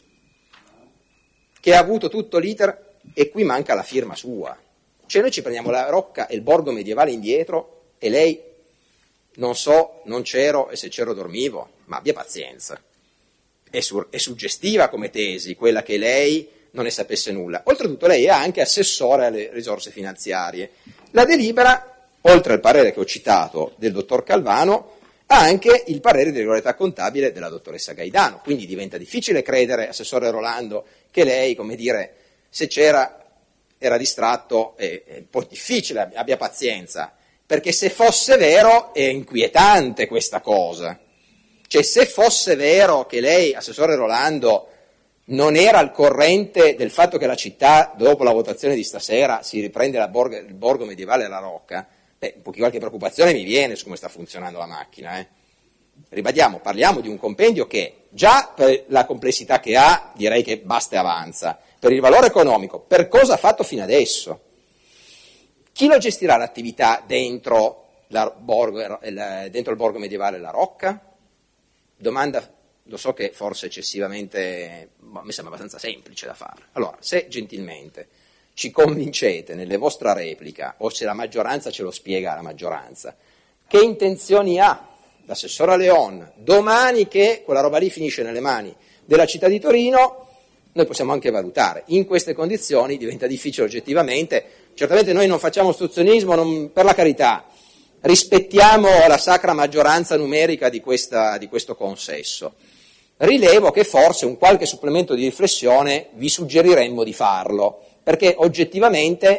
che ha avuto tutto l'iter e qui manca la firma sua. Cioè noi ci prendiamo la rocca e il borgo medievale indietro e lei, non so, non c'ero e se c'ero dormivo, ma abbia pazienza. È suggestiva come tesi quella che lei non ne sapesse nulla. Oltretutto lei è anche assessore alle risorse finanziarie. La delibera, oltre al parere che ho citato del dottor Calvano, ha anche il parere di regolarità contabile della dottoressa Gaidano, quindi diventa difficile credere, Assessore Rolando, che lei, come dire, se c'era era distratto, è un po' difficile, abbia pazienza, perché se fosse vero è inquietante questa cosa. Cioè, se fosse vero che lei, Assessore Rolando, non era al corrente del fatto che la città, dopo la votazione di stasera, si riprende il borgo medievale alla Rocca, un po' qualche preoccupazione mi viene su come sta funzionando la macchina. Ribadiamo, parliamo di un compendio che già per la complessità che ha direi che basta e avanza, per il valore economico, per cosa ha fatto fino adesso. Chi lo gestirà l'attività dentro il borgo medievale La Rocca? Domanda, lo so che forse eccessivamente, ma mi sembra abbastanza semplice da fare. Allora, se gentilmente ci convincete nelle vostre replica, o se la maggioranza ce lo spiega la maggioranza, che intenzioni ha l'assessora Leon domani che quella roba lì finisce nelle mani della città di Torino, noi possiamo anche valutare. In queste condizioni diventa difficile oggettivamente. Certamente noi non facciamo ostruzionismo, per la carità, rispettiamo la sacra maggioranza numerica di questo consesso. Rilevo che forse un qualche supplemento di riflessione vi suggeriremmo di farlo, perché oggettivamente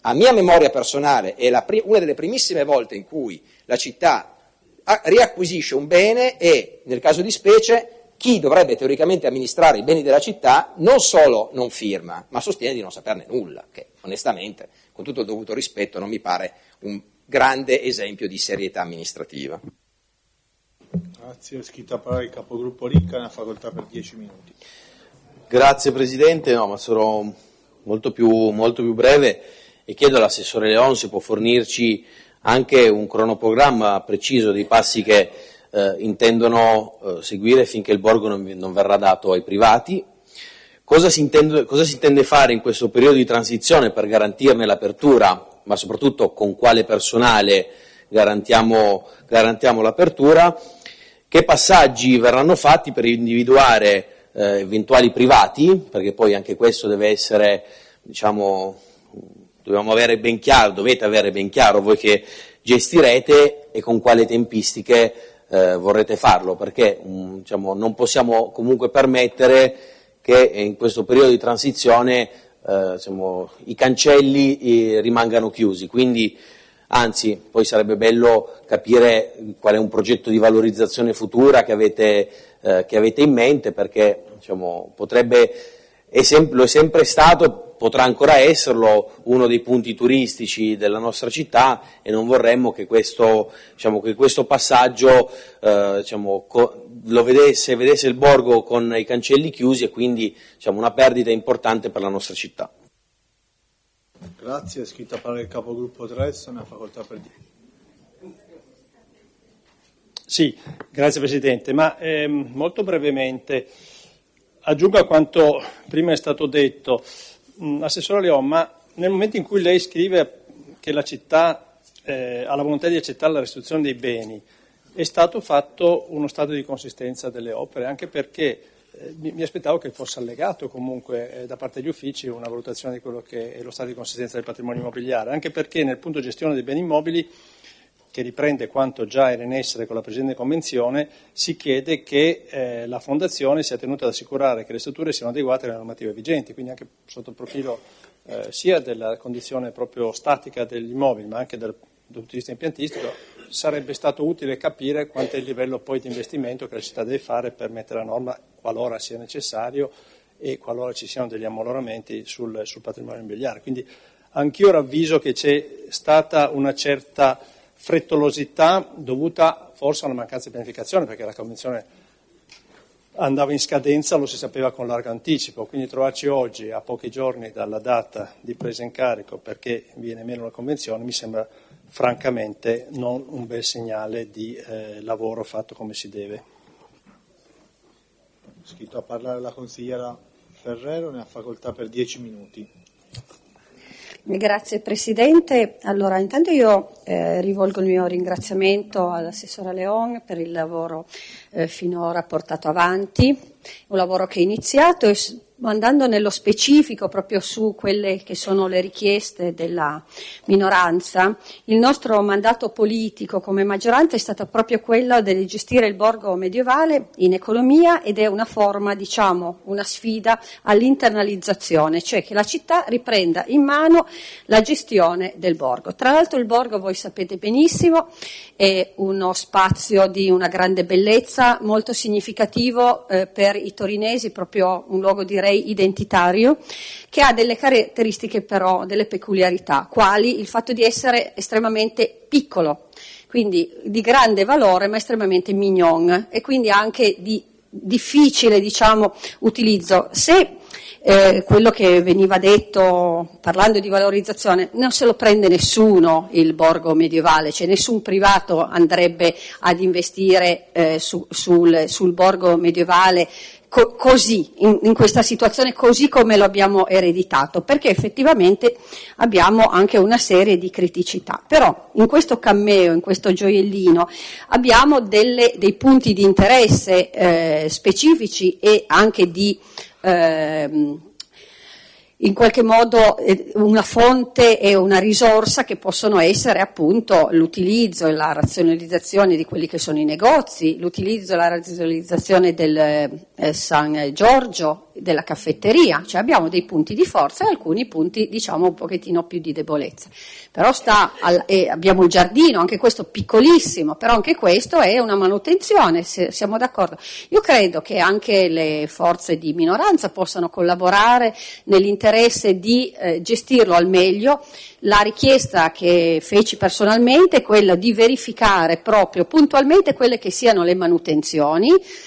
a mia memoria personale è una delle primissime volte in cui la città riacquisisce un bene e, nel caso di specie, chi dovrebbe teoricamente amministrare i beni della città non solo non firma, ma sostiene di non saperne nulla, che onestamente, con tutto il dovuto rispetto, non mi pare un grande esempio di serietà amministrativa. Grazie, ho scritto a parlare il capogruppo Ricca, una facoltà per 10 minuti. Grazie Presidente, no, ma sarò molto più breve e chiedo all'assessore Leon se può fornirci anche un cronoprogramma preciso dei passi che intendono seguire finché il borgo non verrà dato ai privati. Cosa si intende fare in questo periodo di transizione per garantirne l'apertura, ma soprattutto con quale personale garantiamo l'apertura? Che passaggi verranno fatti per individuare eventuali privati, perché poi anche questo deve essere, dobbiamo avere ben chiaro, dovete avere ben chiaro voi che gestirete e con quale tempistiche vorrete farlo, perché non possiamo comunque permettere che in questo periodo di transizione i cancelli rimangano chiusi, quindi anzi poi sarebbe bello capire qual è un progetto di valorizzazione futura che avete in mente, perché potrebbe, lo è sempre stato, potrà ancora esserlo, uno dei punti turistici della nostra città, e non vorremmo che questo passaggio vedesse il borgo con i cancelli chiusi e quindi una perdita importante per la nostra città. Grazie, è scritto a parlare il capogruppo Tresso, una facoltà per 10. Sì, grazie Presidente, ma molto brevemente aggiungo a quanto prima è stato detto. Assessore Leon, ma nel momento in cui lei scrive che la città ha la volontà di accettare la restituzione dei beni, è stato fatto uno stato di consistenza delle opere, anche perché mi aspettavo che fosse allegato comunque da parte degli uffici una valutazione di quello che è lo stato di consistenza del patrimonio immobiliare, anche perché nel punto gestione dei beni immobili, che riprende quanto già era in essere con la precedente convenzione, si chiede che la Fondazione sia tenuta ad assicurare che le strutture siano adeguate alle normative vigenti, quindi anche sotto il profilo sia della condizione proprio statica degli immobili, ma anche dal punto di vista impiantistico, sarebbe stato utile capire quanto è il livello poi di investimento che la città deve fare per mettere a norma, qualora sia necessario e qualora ci siano degli ammaloramenti sul patrimonio immobiliare. Quindi anch'io ravviso che c'è stata una certa frettolosità dovuta forse a una mancanza di pianificazione, perché la convenzione andava in scadenza, lo si sapeva con largo anticipo, quindi trovarci oggi a pochi giorni dalla data di presa in carico perché viene meno la convenzione mi sembra francamente non un bel segnale di lavoro fatto come si deve. Scritto a parlare la consigliera Ferrero, ne ha facoltà per 10 minuti. Grazie Presidente. Allora, intanto io rivolgo il mio ringraziamento all'assessora Leon per il lavoro finora portato avanti, un lavoro che è iniziato e andando nello specifico proprio su quelle che sono le richieste della minoranza, il nostro mandato politico come maggioranza è stato proprio quello di gestire il borgo medievale in economia ed è una forma, una sfida all'internalizzazione, cioè che la città riprenda in mano la gestione del borgo. Tra l'altro il borgo, voi sapete benissimo, è uno spazio di una grande bellezza, molto significativo per i torinesi, proprio un luogo direi identitario, che ha delle caratteristiche però, delle peculiarità, quali il fatto di essere estremamente piccolo, quindi di grande valore ma estremamente mignon e quindi anche di difficile utilizzo. Se quello che veniva detto parlando di valorizzazione non se lo prende nessuno il borgo medievale, cioè nessun privato andrebbe ad investire sul borgo medievale così, in questa situazione così come lo abbiamo ereditato, perché effettivamente abbiamo anche una serie di criticità. Però in questo cammeo, in questo gioiellino, abbiamo dei punti di interesse specifici e anche di in qualche modo una fonte e una risorsa che possono essere appunto l'utilizzo e la razionalizzazione di quelli che sono i negozi, l'utilizzo e la razionalizzazione del San Giorgio della caffetteria, cioè abbiamo dei punti di forza e alcuni punti diciamo un pochettino più di debolezza. Però abbiamo il giardino, anche questo piccolissimo, però anche questo è una manutenzione, siamo d'accordo. Io credo che anche le forze di minoranza possano collaborare nell'interesse di gestirlo al meglio. La richiesta che feci personalmente è quella di verificare proprio puntualmente quelle che siano le manutenzioni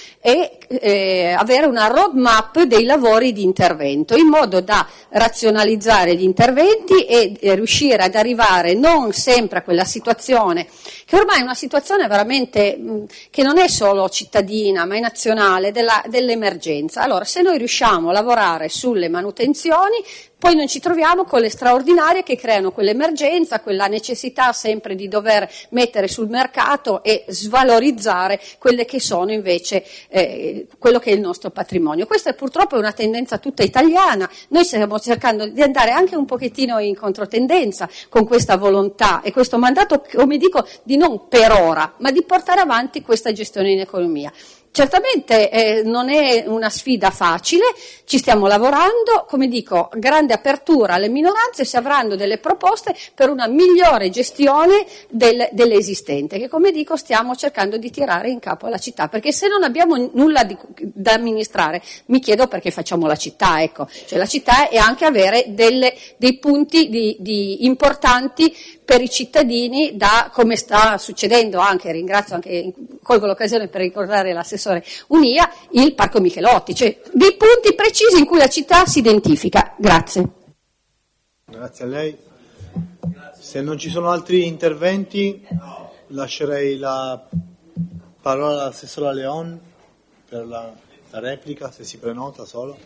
e avere una roadmap dei lavori di intervento in modo da razionalizzare gli interventi e riuscire ad arrivare non sempre a quella situazione che ormai è una situazione veramente che non è solo cittadina ma è nazionale dell'emergenza. Allora, se noi riusciamo a lavorare sulle manutenzioni, poi non ci troviamo con le straordinarie che creano quell'emergenza, quella necessità sempre di dover mettere sul mercato e svalorizzare quelle che sono invece quello che è il nostro patrimonio. Questa è purtroppo una tendenza tutta italiana, noi stiamo cercando di andare anche un pochettino in controtendenza con questa volontà e questo mandato, come dico, di non per ora, ma di portare avanti questa gestione in economia. Certamente non è una sfida facile, ci stiamo lavorando, come dico, grande apertura alle minoranze, si avranno delle proposte per una migliore gestione dell'esistente, che come dico stiamo cercando di tirare in capo alla città, perché se non abbiamo nulla da amministrare, mi chiedo perché facciamo la città, ecco, cioè la città è anche avere dei punti di importanti per i cittadini, da come sta succedendo anche, ringrazio anche, colgo l'occasione per ricordare l'assessore Unia, il Parco Michelotti, cioè dei punti precisi in cui la città si identifica. Grazie. Grazie a lei. Se non ci sono altri interventi, lascerei la parola all'assessora Leon per la replica, se si prenota solo.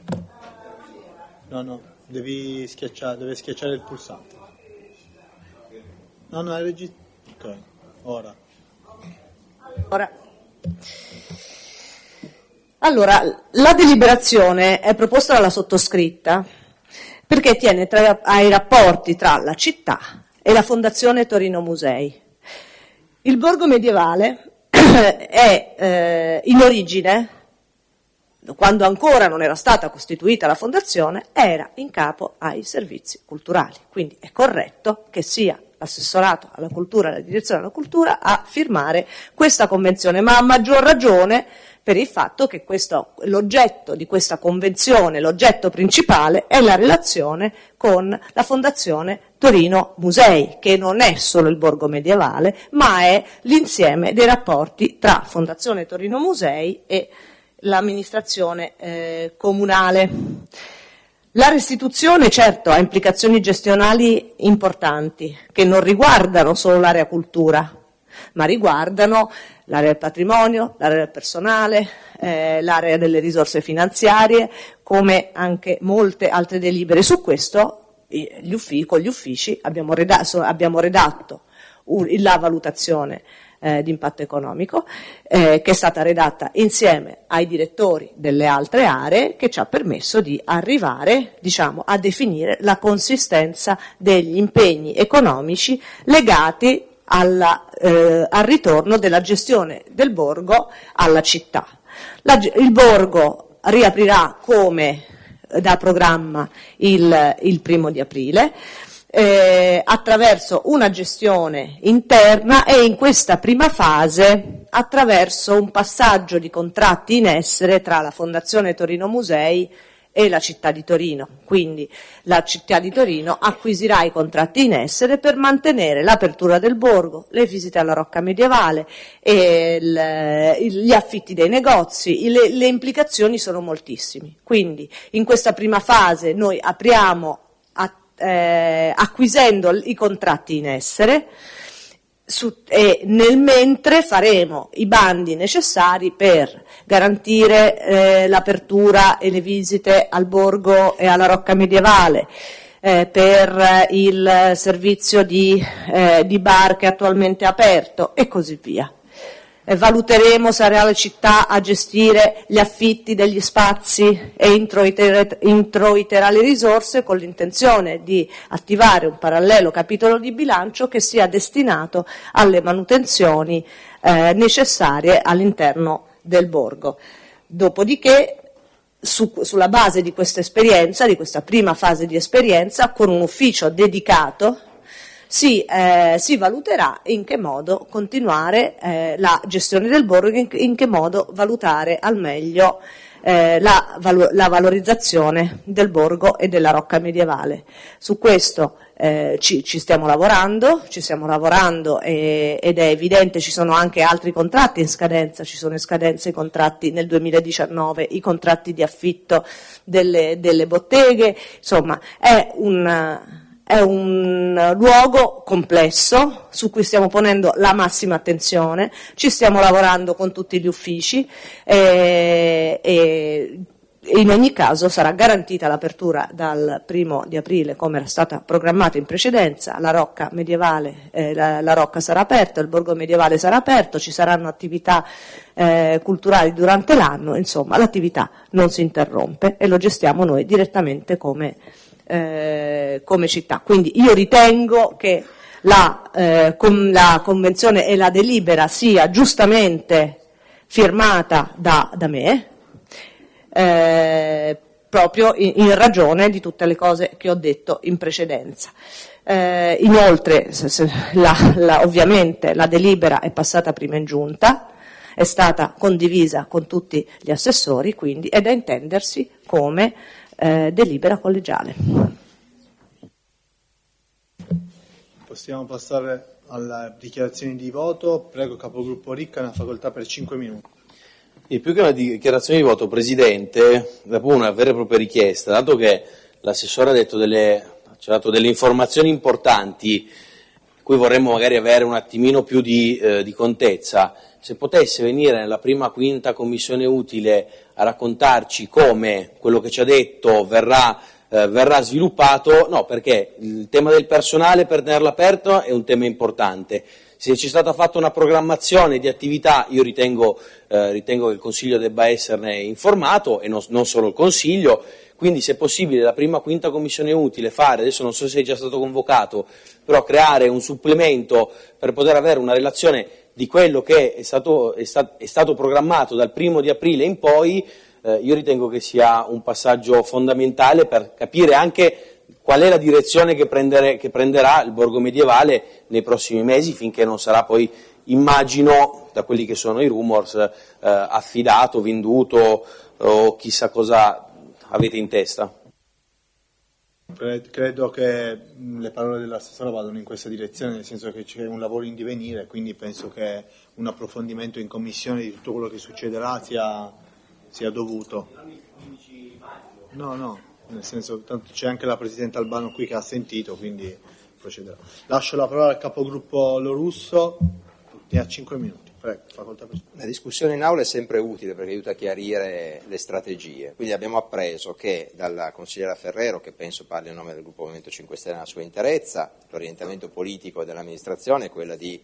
No, deve schiacciare il pulsante. No, è registrato. Ok, Allora, la deliberazione è proposta dalla sottoscritta perché tiene ai rapporti tra la città e la Fondazione Torino Musei. Il borgo medievale è in origine, quando ancora non era stata costituita la fondazione, era in capo ai servizi culturali, quindi è corretto che sia l'assessorato alla cultura e la direzione alla cultura a firmare questa convenzione, ma a maggior ragione per il fatto che l'oggetto di questa convenzione, l'oggetto principale, è la relazione con la Fondazione Torino Musei, che non è solo il borgo medievale, ma è l'insieme dei rapporti tra Fondazione Torino Musei e l'amministrazione comunale. La restituzione, certo, ha implicazioni gestionali importanti, che non riguardano solo l'area cultura, ma riguardano l'area del patrimonio, l'area del personale, l'area delle risorse finanziarie, come anche molte altre delibere. Su questo con gli uffici abbiamo redatto la valutazione di impatto economico che è stata redatta insieme ai direttori delle altre aree, che ci ha permesso di arrivare, a definire la consistenza degli impegni economici legati al ritorno della gestione del borgo alla città. Il borgo riaprirà come da programma il 1° di aprile, attraverso una gestione interna e in questa prima fase attraverso un passaggio di contratti in essere tra la Fondazione Torino Musei e la città di Torino. Quindi la città di Torino acquisirà i contratti in essere per mantenere l'apertura del borgo, le visite alla Rocca Medievale, gli affitti dei negozi. Le implicazioni sono moltissime. Quindi in questa prima fase noi apriamo acquisendo i contratti in essere e nel mentre faremo i bandi necessari per garantire l'apertura e le visite al borgo e alla Rocca Medievale, per il servizio di bar che è attualmente aperto e così via. Valuteremo se sarà la città a gestire gli affitti degli spazi e introiterà le risorse con l'intenzione di attivare un parallelo capitolo di bilancio che sia destinato alle manutenzioni necessarie all'interno del borgo. Dopodiché sulla base di questa esperienza, di questa prima fase di esperienza, con un ufficio dedicato, si valuterà in che modo continuare la gestione del borgo, in che modo valutare al meglio la valorizzazione del borgo e della rocca medievale. Su questo ci stiamo lavorando ed è evidente, ci sono anche altri contratti in scadenza, ci sono in scadenza i contratti nel 2019, i contratti di affitto delle botteghe, insomma è un luogo complesso su cui stiamo ponendo la massima attenzione, ci stiamo lavorando con tutti gli uffici e in ogni caso sarà garantita l'apertura dal 1° di aprile come era stata programmata in precedenza, la rocca medievale, la rocca sarà aperta, il borgo medievale sarà aperto, ci saranno attività culturali durante l'anno, insomma l'attività non si interrompe e lo gestiamo noi direttamente come città. Quindi io ritengo che la convenzione e la delibera sia giustamente firmata da me, proprio in ragione di tutte le cose che ho detto in precedenza. Inoltre ovviamente la delibera è passata prima in giunta, è stata condivisa con tutti gli assessori, quindi è da intendersi come delibera collegiale. Possiamo passare alle dichiarazioni di voto. Prego capogruppo Ricca, una facoltà per 5 minuti. E più che una dichiarazione di voto, Presidente, dopo una vera e propria richiesta, dato che l'assessore ci ha dato delle informazioni importanti, cui vorremmo magari avere un attimino più di contezza, se potesse venire nella prima quinta commissione utile a raccontarci come quello che ci ha detto verrà sviluppato, no, perché il tema del personale per tenerlo aperto è un tema importante. Se c'è stata fatta una programmazione di attività, io ritengo che il Consiglio debba esserne informato e non solo il Consiglio, quindi se possibile la prima quinta commissione utile fare, adesso non so se è già stato convocato, però creare un supplemento per poter avere una relazione di quello che è stato programmato dal 1° di aprile in poi, io ritengo che sia un passaggio fondamentale per capire anche qual è la direzione che prenderà il borgo medievale nei prossimi mesi, finché non sarà poi, immagino, da quelli che sono i rumors, affidato, venduto o chissà cosa avete in testa. Credo che le parole dell'assessore vadano in questa direzione, nel senso che c'è un lavoro in divenire, quindi penso che un approfondimento in commissione di tutto quello che succederà sia dovuto. No, nel senso, tanto c'è anche la Presidente Albano qui che ha sentito, quindi procederà. Lascio la parola al capogruppo Lorusso, ne ha 5 minuti. Prego, facoltà. La discussione in aula è sempre utile perché aiuta a chiarire le strategie. Quindi abbiamo appreso che dalla consigliera Ferrero, che penso parli a nome del gruppo Movimento 5 Stelle nella sua interezza, l'orientamento politico dell'amministrazione è quello di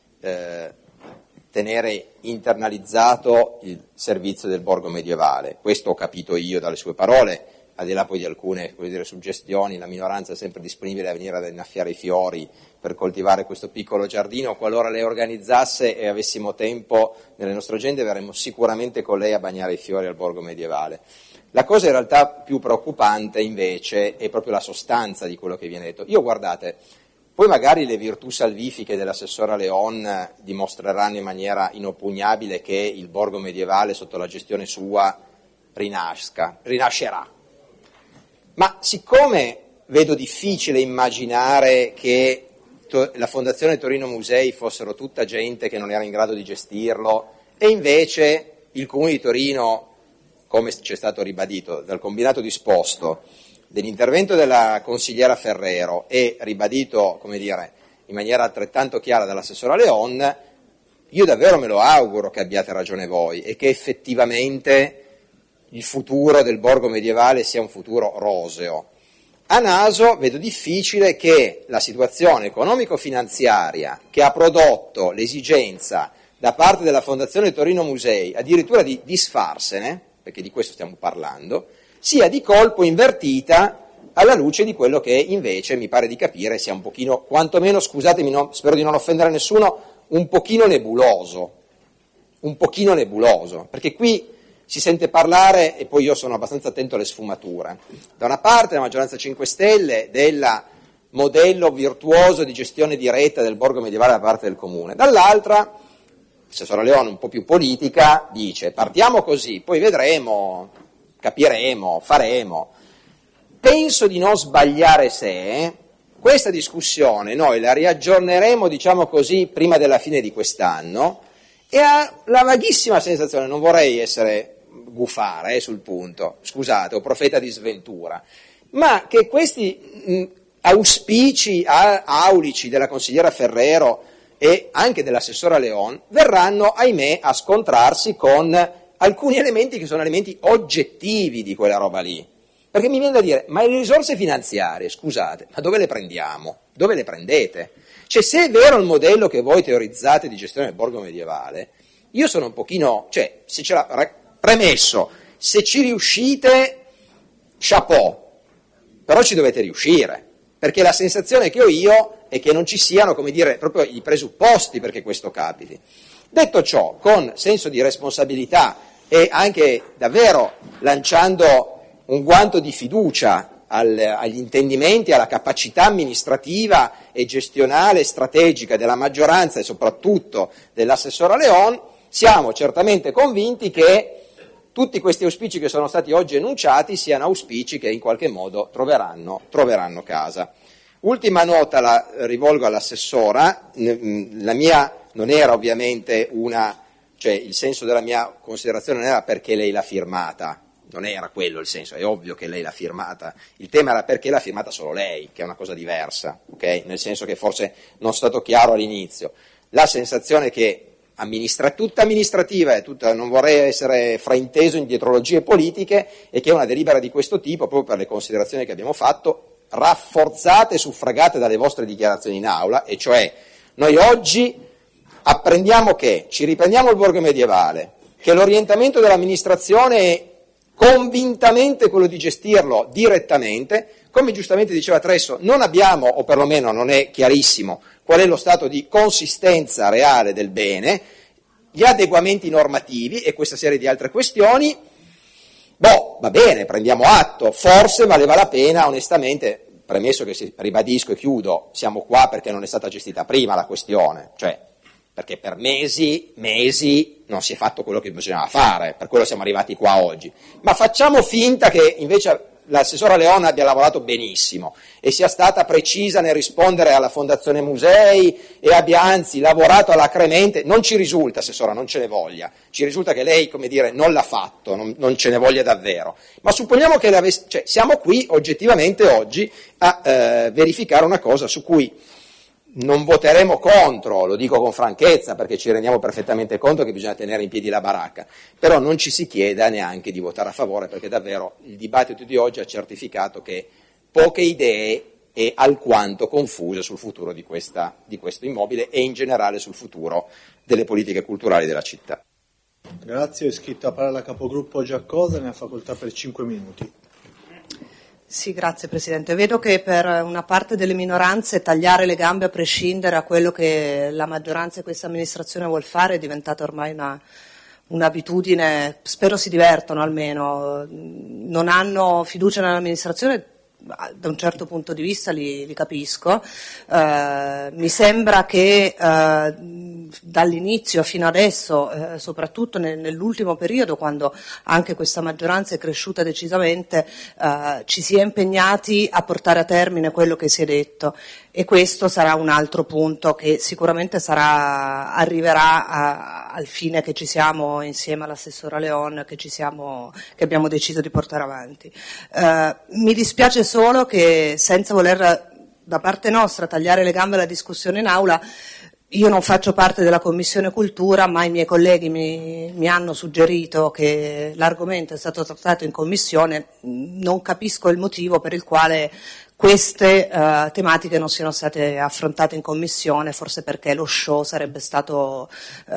tenere internalizzato il servizio del borgo medievale. Questo ho capito io dalle sue parole, al di là poi di alcune suggestioni. La minoranza è sempre disponibile a venire ad innaffiare i fiori per coltivare questo piccolo giardino. Qualora lei organizzasse e avessimo tempo nelle nostre agende, verremmo sicuramente con lei a bagnare i fiori al borgo medievale. La cosa in realtà più preoccupante invece è proprio la sostanza di quello che viene detto. Guardate, poi magari le virtù salvifiche dell'assessora Leon dimostreranno in maniera inoppugnabile che il borgo medievale sotto la gestione sua rinascerà. Ma siccome vedo difficile immaginare che la Fondazione Torino Musei fossero tutta gente che non era in grado di gestirlo, e invece il Comune di Torino, come ci è stato ribadito dal combinato disposto dell'intervento della consigliera Ferrero e ribadito, in maniera altrettanto chiara dall'assessora Leon, io davvero me lo auguro che abbiate ragione voi e che effettivamente il futuro del borgo medievale sia un futuro roseo. A naso vedo difficile che la situazione economico-finanziaria che ha prodotto l'esigenza da parte della Fondazione Torino Musei addirittura di disfarsene, perché di questo stiamo parlando, sia di colpo invertita alla luce di quello che invece mi pare di capire sia un pochino, quantomeno, scusatemi, spero di non offendere nessuno, un pochino nebuloso, perché qui si sente parlare, e poi io sono abbastanza attento alle sfumature, da una parte la maggioranza 5 Stelle del modello virtuoso di gestione diretta del borgo medievale da parte del comune, dall'altra l'assessora Leon, un po' più politica, dice partiamo così, poi vedremo, capiremo, faremo. Penso di non sbagliare se questa discussione noi la riaggiorneremo, diciamo così, prima della fine di quest'anno, e ha la vaghissima sensazione, non vorrei essere gufare sul punto, scusate, o profeta di sventura, ma che questi auspici aulici della consigliera Ferrero e anche dell'assessora Leon verranno, ahimè, a scontrarsi con alcuni elementi che sono elementi oggettivi di quella roba lì. Perché mi viene da dire, ma le risorse finanziarie, scusate, ma dove le prendiamo? Dove le prendete? Cioè, se è vero il modello che voi teorizzate di gestione del borgo medievale, io sono un pochino, cioè, se ce l'ha premesso, se ci riuscite, chapeau, però ci dovete riuscire, perché la sensazione che ho io è che non ci siano, come dire, proprio i presupposti perché questo capiti. Detto ciò, con senso di responsabilità e anche davvero lanciando un guanto di fiducia agli intendimenti, alla capacità amministrativa e gestionale e strategica della maggioranza e soprattutto dell'assessora Leon, siamo certamente convinti che tutti questi auspici che sono stati oggi enunciati siano auspici che in qualche modo troveranno casa. Ultima nota la rivolgo all'assessora, la mia non era ovviamente cioè il senso della mia considerazione non era perché lei l'ha firmata, non era quello il senso, è ovvio che lei l'ha firmata, il tema era perché l'ha firmata solo lei, che è una cosa diversa, ok? Nel senso che forse non è stato chiaro all'inizio. La sensazione che tutta amministrativa e non vorrei essere frainteso in dietrologie politiche, e che una delibera di questo tipo, proprio per le considerazioni che abbiamo fatto, rafforzate e suffragate dalle vostre dichiarazioni in aula, e cioè noi oggi apprendiamo che ci riprendiamo il borgo medievale, che l'orientamento dell'amministrazione è convintamente quello di gestirlo direttamente, come giustamente diceva Tresso, non abbiamo, o perlomeno non è chiarissimo, qual è lo stato di consistenza reale del bene, gli adeguamenti normativi e questa serie di altre questioni. Va bene, prendiamo atto, forse valeva la pena, onestamente, premesso che ribadisco e chiudo, siamo qua perché non è stata gestita prima la questione, cioè perché per mesi non si è fatto quello che bisognava fare, per quello siamo arrivati qua oggi. Ma facciamo finta che invece l'assessora Leon abbia lavorato benissimo e sia stata precisa nel rispondere alla Fondazione Musei e abbia anzi lavorato alacremente. Non ci risulta, assessora, non ce ne voglia, ci risulta che lei, come dire, non l'ha fatto, non ce ne voglia davvero. Ma supponiamo che siamo qui oggettivamente oggi a verificare una cosa su cui non voteremo contro, lo dico con franchezza perché ci rendiamo perfettamente conto che bisogna tenere in piedi la baracca, però non ci si chieda neanche di votare a favore, perché davvero il dibattito di oggi ha certificato che poche idee e alquanto confuse sul futuro di questo immobile e in generale sul futuro delle politiche culturali della città. Grazie, è iscritto a parlare la capogruppo Giaccosa, ne ha facoltà per 5 minuti. Sì, grazie Presidente. Vedo che per una parte delle minoranze tagliare le gambe a prescindere da quello che la maggioranza e questa amministrazione vuol fare è diventata ormai un'abitudine. Spero si divertono almeno, non hanno fiducia nell'amministrazione. Da un certo punto di vista li capisco, mi sembra che dall'inizio fino adesso, soprattutto nell'ultimo periodo, quando anche questa maggioranza è cresciuta decisamente, ci si è impegnati a portare a termine quello che si è detto, e questo sarà un altro punto che sicuramente arriverà al fine che ci siamo insieme all'assessora Leon, che abbiamo deciso di portare avanti. Mi dispiace solo che, senza voler da parte nostra tagliare le gambe alla discussione in aula, io non faccio parte della Commissione Cultura, ma i miei colleghi mi hanno suggerito che l'argomento è stato trattato in Commissione. Non capisco il motivo per il quale queste tematiche non siano state affrontate in Commissione, forse perché lo show sarebbe stato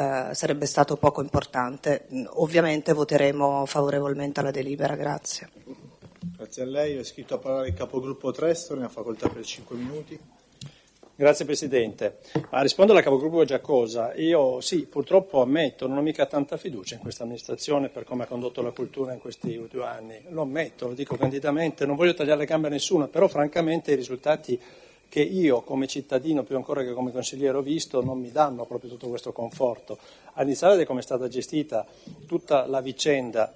poco importante. Ovviamente voteremo favorevolmente alla delibera. Grazie. Grazie a lei. È iscritto a parlare il capogruppo Tresto, ne ha facoltà per 5 minuti. Grazie Presidente. Rispondo alla capogruppo Giacosa. Io sì, purtroppo ammetto, non ho mica tanta fiducia in questa amministrazione per come ha condotto la cultura in questi 2 anni. Lo ammetto, lo dico candidamente, non voglio tagliare le gambe a nessuno, però francamente i risultati che io come cittadino, più ancora che come consigliere, ho visto non mi danno proprio tutto questo conforto. A iniziare da come è stata gestita tutta la vicenda.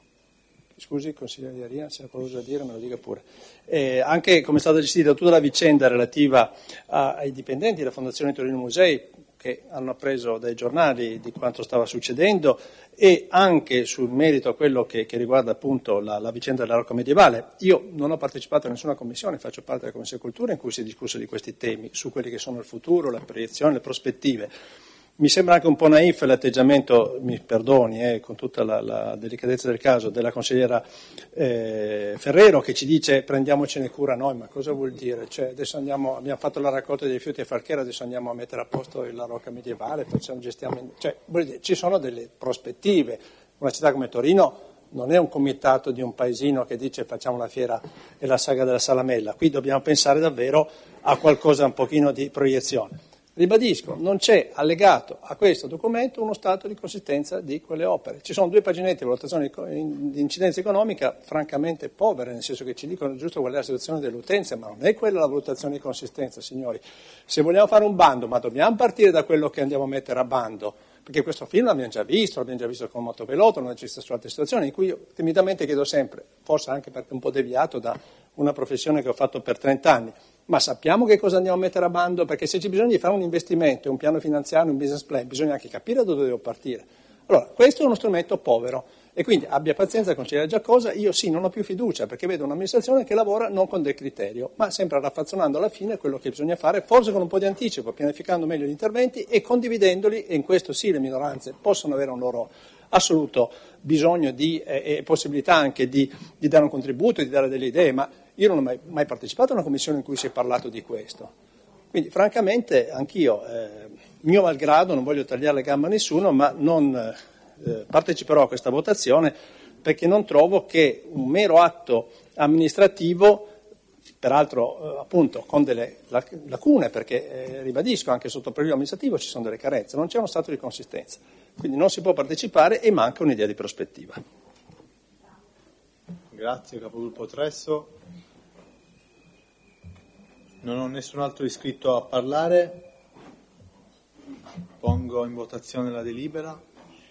Scusi, consigliere Di Aria, se ha qualcosa da dire me lo dica pure. Anche come è stata gestita tutta la vicenda relativa ai dipendenti della Fondazione Torino Musei, che hanno appreso dai giornali di quanto stava succedendo, e anche sul merito a quello che riguarda appunto la vicenda della Rocca Medievale. Io non ho partecipato a nessuna commissione, faccio parte della Commissione Cultura in cui si è discusso di questi temi, su quelli che sono il futuro, la proiezione, le prospettive. Mi sembra anche un po' naif l'atteggiamento, mi perdoni, con tutta la delicatezza del caso, della consigliera Ferrero, che ci dice prendiamocene cura noi. Ma cosa vuol dire? Cioè, adesso abbiamo fatto la raccolta dei rifiuti a Falchera, adesso andiamo a mettere a posto la Rocca Medievale, gestiamo, cioè, vuol dire, ci sono delle prospettive. Una città come Torino non è un comitato di un paesino che dice facciamo la fiera e la saga della salamella. Qui dobbiamo pensare davvero a qualcosa, un pochino di proiezione. Ribadisco, non c'è allegato a questo documento uno stato di consistenza di quelle opere. Ci sono 2 paginette di valutazione di incidenza economica francamente povere, nel senso che ci dicono giusto qual è la situazione delle utenze, ma non è quella la valutazione di consistenza, signori. Se vogliamo fare un bando, ma dobbiamo partire da quello che andiamo a mettere a bando, perché questo film l'abbiamo già visto con Motoveloto, non c'è su altre situazioni, in cui io timidamente chiedo sempre, forse anche perché un po' deviato da una professione che ho fatto per 30 anni, ma sappiamo che cosa andiamo a mettere a bando? Perché se c'è bisogno di fare un investimento, un piano finanziario, un business plan, bisogna anche capire da dove devo partire. Allora, questo è uno strumento povero e quindi abbia pazienza, consigliere Giacosa, io sì, non ho più fiducia perché vedo un'amministrazione che lavora non con del criterio, ma sempre raffazzonando alla fine quello che bisogna fare, forse con un po' di anticipo, pianificando meglio gli interventi e condividendoli, e in questo sì le minoranze possono avere un loro assoluto bisogno e possibilità anche di dare un contributo, di dare delle idee, ma io non ho mai partecipato a una commissione in cui si è parlato di questo. Quindi francamente anch'io, mio malgrado, non voglio tagliare le gambe a nessuno, ma non parteciperò a questa votazione perché non trovo che un mero atto amministrativo, peraltro appunto con delle lacune, perché ribadisco anche sotto il profilo amministrativo ci sono delle carenze, non c'è uno stato di consistenza, quindi non si può partecipare e manca un'idea di prospettiva. Grazie capogruppo Tresso. Non ho nessun altro iscritto a parlare. Pongo in votazione la delibera.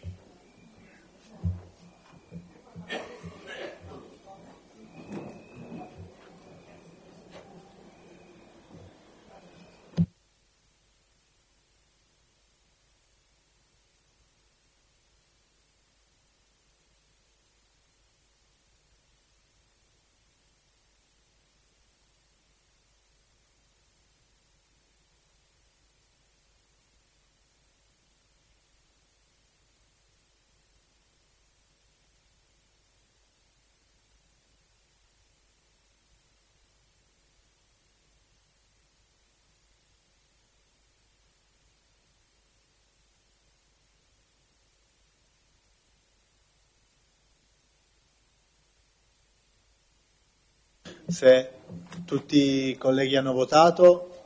Se tutti i colleghi hanno votato,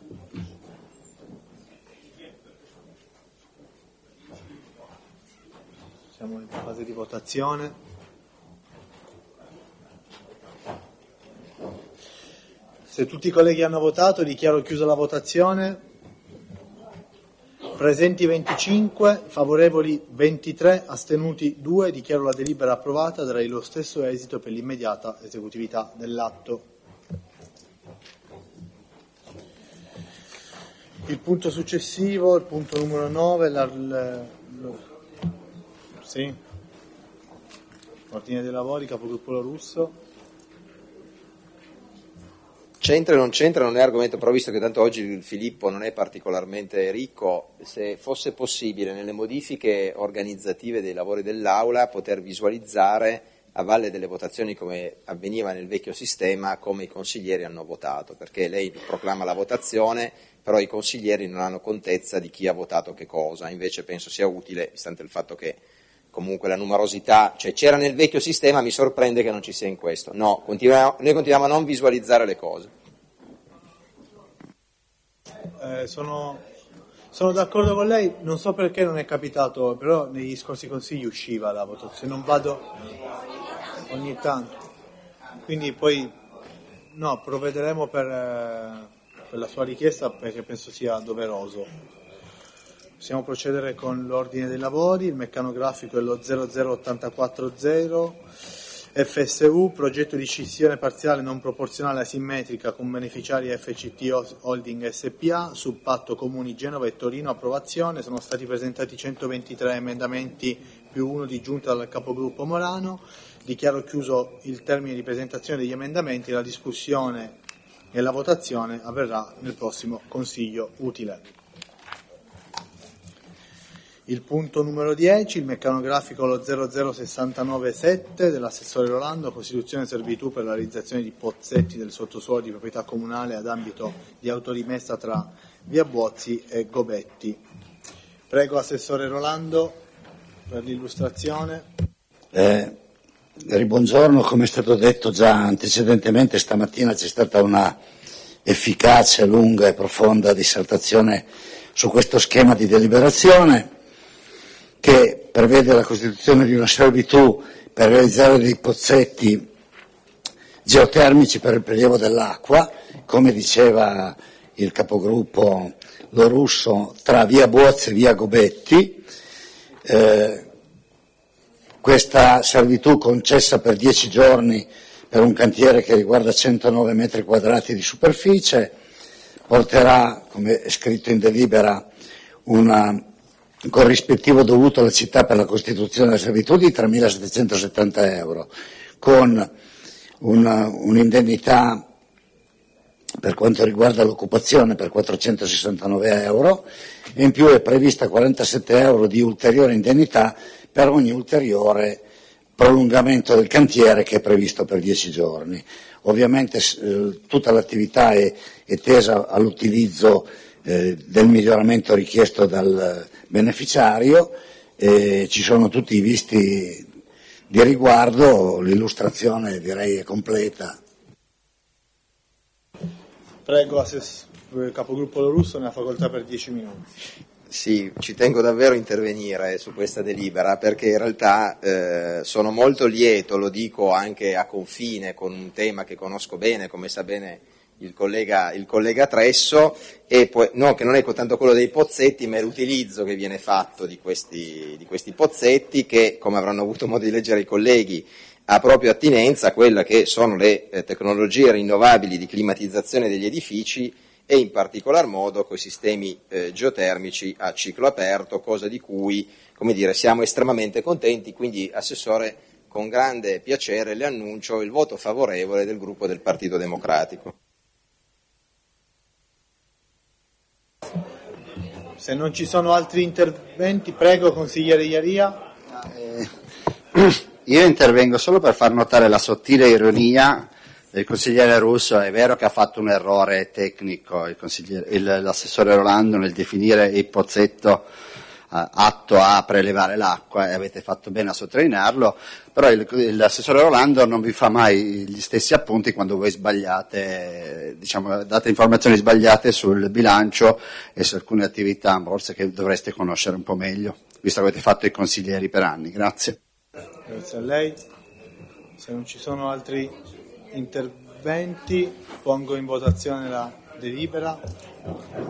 siamo in fase di votazione. Se tutti i colleghi hanno votato, dichiaro chiusa la votazione. Presenti 25, favorevoli 23, astenuti 2, dichiaro la delibera approvata, darei lo stesso esito per l'immediata esecutività dell'atto. Il punto successivo, il punto numero 9, ordine dei lavori, capogruppo La Russo. C'entra o non c'entra non è argomento, però visto che tanto oggi il Filippo non è particolarmente ricco, se fosse possibile nelle modifiche organizzative dei lavori dell'Aula poter visualizzare a valle delle votazioni come avveniva nel vecchio sistema come i consiglieri hanno votato, perché lei proclama la votazione però i consiglieri non hanno contezza di chi ha votato che cosa, invece penso sia utile, stante il fatto che comunque la numerosità, cioè c'era nel vecchio sistema, mi sorprende che non ci sia in questo. No, noi continuiamo a non visualizzare le cose. Sono d'accordo con lei, non so perché non è capitato, però negli scorsi consigli usciva la votazione, non vado ogni tanto, quindi poi no, provvederemo per la sua richiesta perché penso sia doveroso. Possiamo procedere con l'ordine dei lavori. Il meccanografico è lo 00840 FSU, progetto di scissione parziale non proporzionale asimmetrica con beneficiari FCT Holding SPA, sul patto Comuni Genova e Torino, approvazione. Sono stati presentati 123 emendamenti più uno di giunta dal capogruppo Morano. Dichiaro chiuso il termine di presentazione degli emendamenti. La discussione e la votazione avverrà nel prossimo Consiglio utile. Il punto numero 10, il meccanografico lo 00697 dell'assessore Rolando, costituzione e servitù per la realizzazione di pozzetti del sottosuolo di proprietà comunale ad ambito di autorimessa tra Via Buozzi e Gobetti. Prego Assessore Rolando per l'illustrazione. Buongiorno, come è stato detto già antecedentemente, stamattina c'è stata una efficace, lunga e profonda dissertazione su questo schema di deliberazione che prevede la costituzione di una servitù per realizzare dei pozzetti geotermici per il prelievo dell'acqua, come diceva il capogruppo Lorusso, tra Via Buozzi e Via Gobetti. Questa servitù concessa per 10 giorni per un cantiere che riguarda 109 metri quadrati di superficie, porterà, come è scritto in delibera, un corrispettivo dovuto alla città per la costituzione della servitù di 3.770 euro, con un'indennità per quanto riguarda l'occupazione per 469 euro, e in più è prevista 47 euro di ulteriore indennità per ogni ulteriore prolungamento del cantiere che è previsto per 10 giorni. Ovviamente tutta l'attività è tesa all'utilizzo del miglioramento richiesto dal beneficiario, ci sono tutti i visti di riguardo, l'illustrazione direi è completa. Prego capogruppo Lorusso, ne ha facoltà per 10 minuti. Sì, ci tengo davvero a intervenire su questa delibera perché in realtà sono molto lieto, lo dico anche a confine con un tema che conosco bene, come sa bene il collega Tresso, e poi, no, che non è tanto quello dei pozzetti, ma è l'utilizzo che viene fatto di questi pozzetti che, come avranno avuto modo di leggere i colleghi, ha proprio attinenza a quella che sono le tecnologie rinnovabili di climatizzazione degli edifici e in particolar modo con i sistemi geotermici a ciclo aperto, cosa di cui, come dire, siamo estremamente contenti. Quindi, Assessore, con grande piacere le annuncio il voto favorevole del gruppo del Partito Democratico. Se non ci sono altri interventi, prego consigliere Iaria. Io intervengo solo per far notare la sottile ironia del consigliere Russo. È vero che ha fatto un errore tecnico l'assessore Rolando nel definire il pozzetto atto a prelevare l'acqua, e avete fatto bene a sottolinearlo, però l'assessore Rolando non vi fa mai gli stessi appunti quando voi sbagliate, date informazioni sbagliate sul bilancio e su alcune attività forse che dovreste conoscere un po' meglio, visto che avete fatto i consiglieri per anni. Grazie. Grazie a lei. Se non ci sono altri interventi, pongo in votazione la delibera.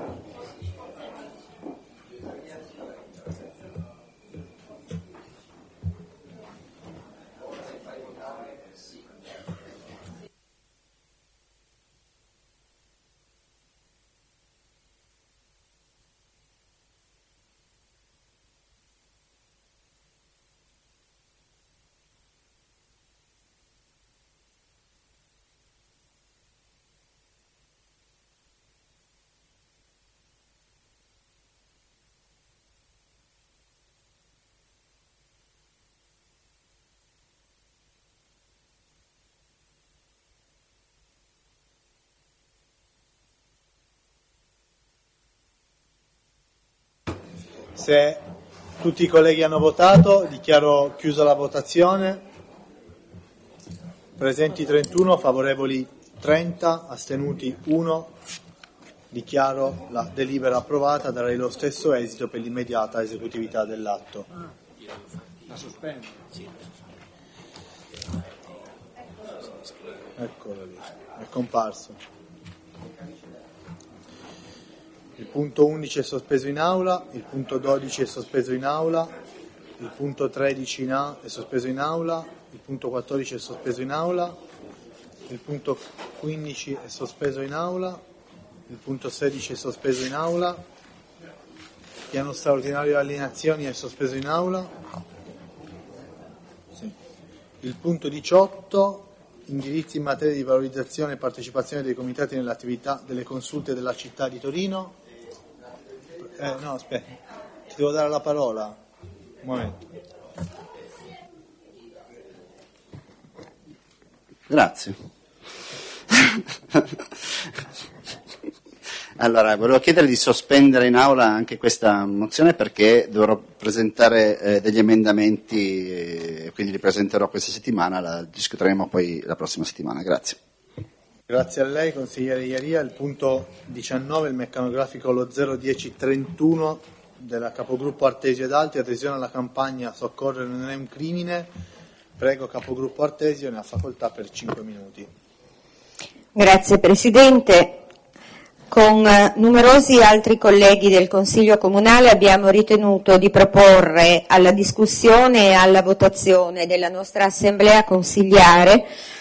Se tutti i colleghi hanno votato, dichiaro chiusa la votazione. Presenti 31, favorevoli 30, astenuti 1. Dichiaro la delibera approvata, darei lo stesso esito per l'immediata esecutività dell'atto. La sospendo. Eccolo lì, è comparso. Il punto 11 è sospeso in aula, il punto 12 è sospeso in aula, il punto 13 è sospeso in aula, il punto 14 è sospeso in aula, il punto 15 è sospeso in aula, il punto 16 è sospeso in aula, il piano straordinario di alienazioni è sospeso in aula, sì. Il punto 18, indirizzi in materia di valorizzazione e partecipazione dei comitati nelle attività delle consulte della città di Torino. No, aspetta, ti devo dare la parola. Un momento. Grazie. Allora, volevo chiedere di sospendere in aula anche questa mozione perché dovrò presentare degli emendamenti, quindi li presenterò questa settimana, la discuteremo poi la prossima settimana. Grazie. Grazie a lei, consigliere Iaria. Il punto 19, il meccanografico lo 01031 della capogruppo Artesio ed altri, adesione alla campagna Soccorrere non è un crimine. Prego capogruppo Artesio, ne ha facoltà per 5 minuti. Grazie Presidente. Con numerosi altri colleghi del Consiglio Comunale abbiamo ritenuto di proporre alla discussione e alla votazione della nostra Assemblea Consigliare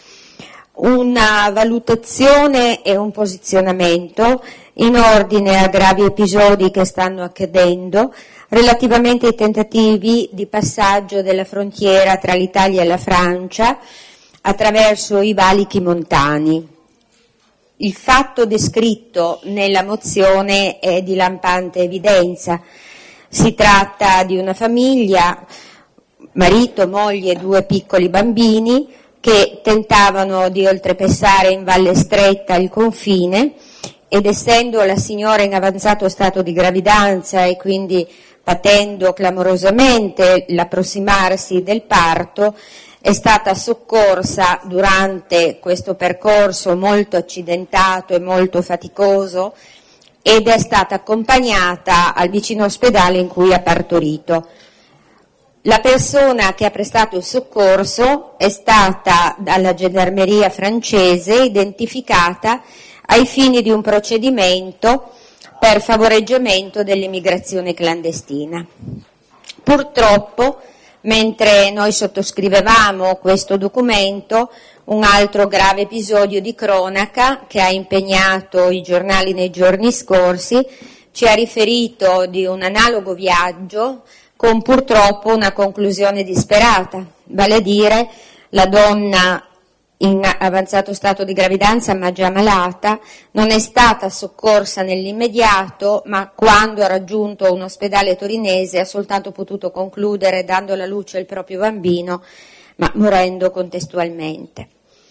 una valutazione e un posizionamento in ordine a gravi episodi che stanno accadendo relativamente ai tentativi di passaggio della frontiera tra l'Italia e la Francia attraverso i valichi montani. Il fatto descritto nella mozione è di lampante evidenza. Si tratta di una famiglia, marito, moglie e 2 piccoli bambini, che tentavano di oltrepassare in Valle Stretta il confine ed essendo la signora in avanzato stato di gravidanza e quindi patendo clamorosamente l'approssimarsi del parto, è stata soccorsa durante questo percorso molto accidentato e molto faticoso ed è stata accompagnata al vicino ospedale in cui ha partorito. La persona che ha prestato il soccorso è stata dalla gendarmeria francese identificata ai fini di un procedimento per favoreggiamento dell'immigrazione clandestina. Purtroppo, mentre noi sottoscrivevamo questo documento, un altro grave episodio di cronaca che ha impegnato i giornali nei giorni scorsi ci ha riferito di un analogo viaggio con purtroppo una conclusione disperata, vale a dire la donna in avanzato stato di gravidanza ma già malata non è stata soccorsa nell'immediato, ma quando ha raggiunto un ospedale torinese ha soltanto potuto concludere dando alla luce il proprio bambino, ma morendo contestualmente.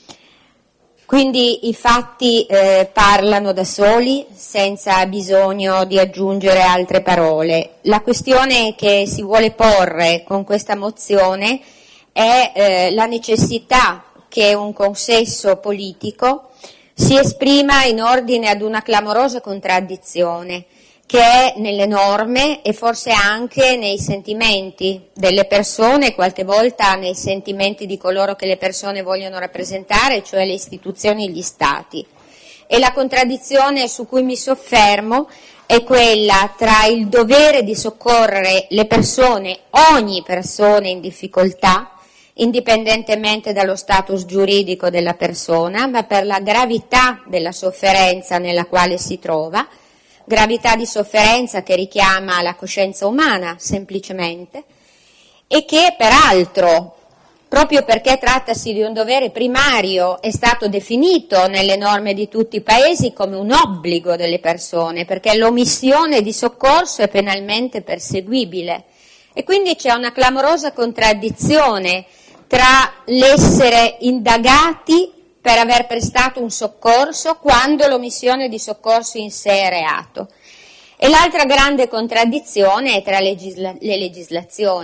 Quindi i fatti parlano da soli, senza bisogno di aggiungere altre parole. La questione che si vuole porre con questa mozione è la necessità che un consesso politico si esprima in ordine ad una clamorosa contraddizione che è nelle norme e forse anche nei sentimenti delle persone, qualche volta nei sentimenti di coloro che le persone vogliono rappresentare, cioè le istituzioni e gli stati. E la contraddizione su cui mi soffermo è quella tra il dovere di soccorrere le persone, ogni persona in difficoltà, indipendentemente dallo status giuridico della persona, ma per la gravità della sofferenza nella quale si trova, gravità di sofferenza che richiama la coscienza umana semplicemente e che peraltro, proprio perché trattasi di un dovere primario, è stato definito nelle norme di tutti i paesi come un obbligo delle persone, perché l'omissione di soccorso è penalmente perseguibile e quindi c'è una clamorosa contraddizione tra l'essere indagati per aver prestato un soccorso quando l'omissione di soccorso in sé è reato. E l'altra grande contraddizione è tra le legislazioni.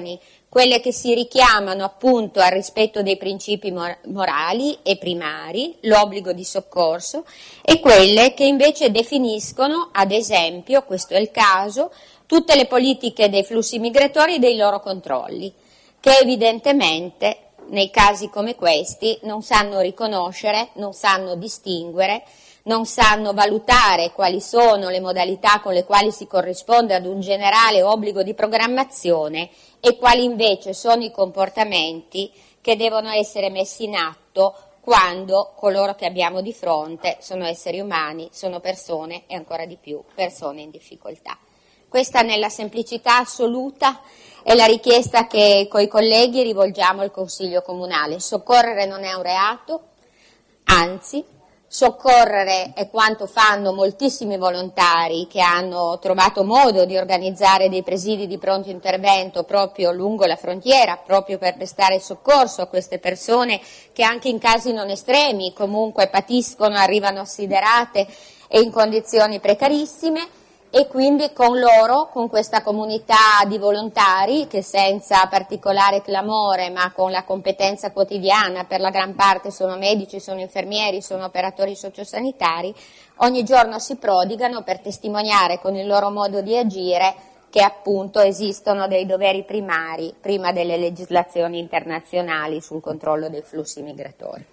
quelle che si richiamano appunto al rispetto dei principi morali e primari, l'obbligo di soccorso, e quelle che invece definiscono, ad esempio, questo è il caso, tutte le politiche dei flussi migratori e dei loro controlli, che evidentemente nei casi come questi non sanno riconoscere, non sanno distinguere, non sanno valutare quali sono le modalità con le quali si corrisponde ad un generale obbligo di programmazione e quali invece sono i comportamenti che devono essere messi in atto quando coloro che abbiamo di fronte sono esseri umani, sono persone e ancora di più persone in difficoltà. Questa nella semplicità assoluta è la richiesta che coi colleghi rivolgiamo al Consiglio Comunale. Soccorrere non è un reato, anzi, soccorrere è quanto fanno moltissimi volontari che hanno trovato modo di organizzare dei presidi di pronto intervento proprio lungo la frontiera, proprio per prestare soccorso a queste persone che anche in casi non estremi comunque patiscono, arrivano assiderate e in condizioni precarissime. E quindi con loro, con questa comunità di volontari che senza particolare clamore ma con la competenza quotidiana, per la gran parte sono medici, sono infermieri, sono operatori sociosanitari, ogni giorno si prodigano per testimoniare con il loro modo di agire che appunto esistono dei doveri primari prima delle legislazioni internazionali sul controllo dei flussi migratori.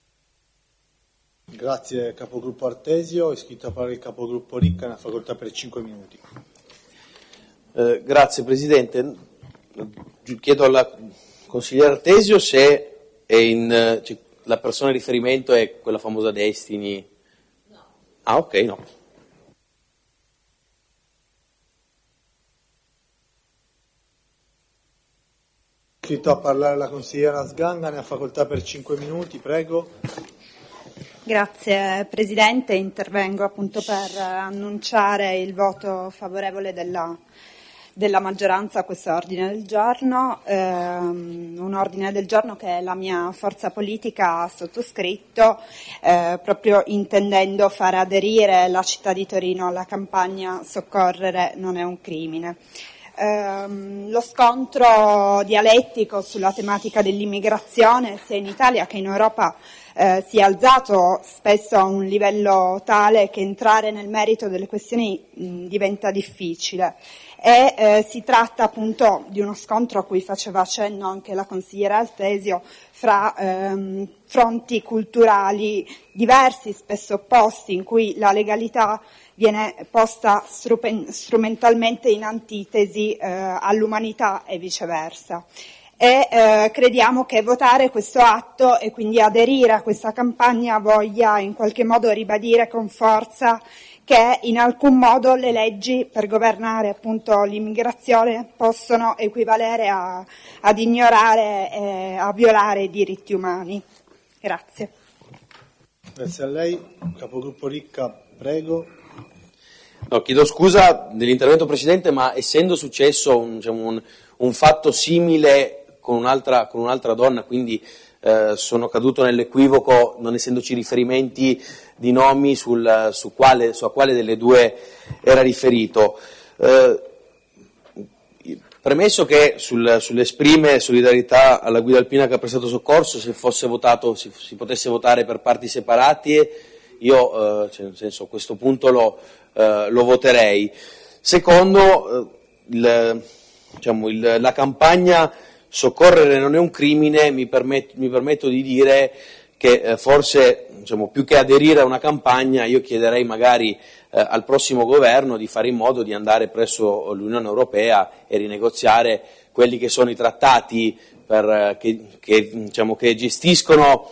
Grazie capogruppo Artesio, è iscritto a parlare il capogruppo Ricca, una facoltà per 5 minuti. Grazie Presidente, chiedo alla consigliera Artesio se è la persona di riferimento è quella famosa Destiny. No. Ah, ok, no. Iscritto a parlare la consigliera Sganga, ne ha facoltà per 5 minuti, prego. Grazie Presidente, intervengo appunto per annunciare il voto favorevole della maggioranza a questo ordine del giorno, un ordine del giorno che la mia forza politica ha sottoscritto proprio intendendo far aderire la città di Torino alla campagna Soccorrere non è un crimine. Lo scontro dialettico sulla tematica dell'immigrazione sia in Italia che in Europa si è alzato spesso a un livello tale che entrare nel merito delle questioni diventa difficile e si tratta appunto di uno scontro a cui faceva accenno anche la consigliera Artesio fra fronti culturali diversi, spesso opposti, in cui la legalità viene posta strumentalmente in antitesi all'umanità e viceversa. E crediamo che votare questo atto e quindi aderire a questa campagna voglia in qualche modo ribadire con forza che in alcun modo le leggi per governare appunto l'immigrazione possono equivalere ad ignorare e a violare i diritti umani. Grazie. Grazie a lei. Capogruppo Ricca, prego. No, chiedo scusa dell'intervento precedente, ma essendo successo un fatto simile con un'altra donna, quindi sono caduto nell'equivoco, non essendoci riferimenti di nomi su quale delle due era riferito. Premesso che sull'esprimere solidarietà alla guida alpina che ha prestato soccorso, se fosse votato, si potesse votare per parti separate, io nel senso, a questo punto lo voterei. Secondo, la campagna Soccorrere non è un crimine, mi permetto di dire che forse più che aderire a una campagna io chiederei magari al prossimo governo di fare in modo di andare presso l'Unione Europea e rinegoziare quelli che sono i trattati che gestiscono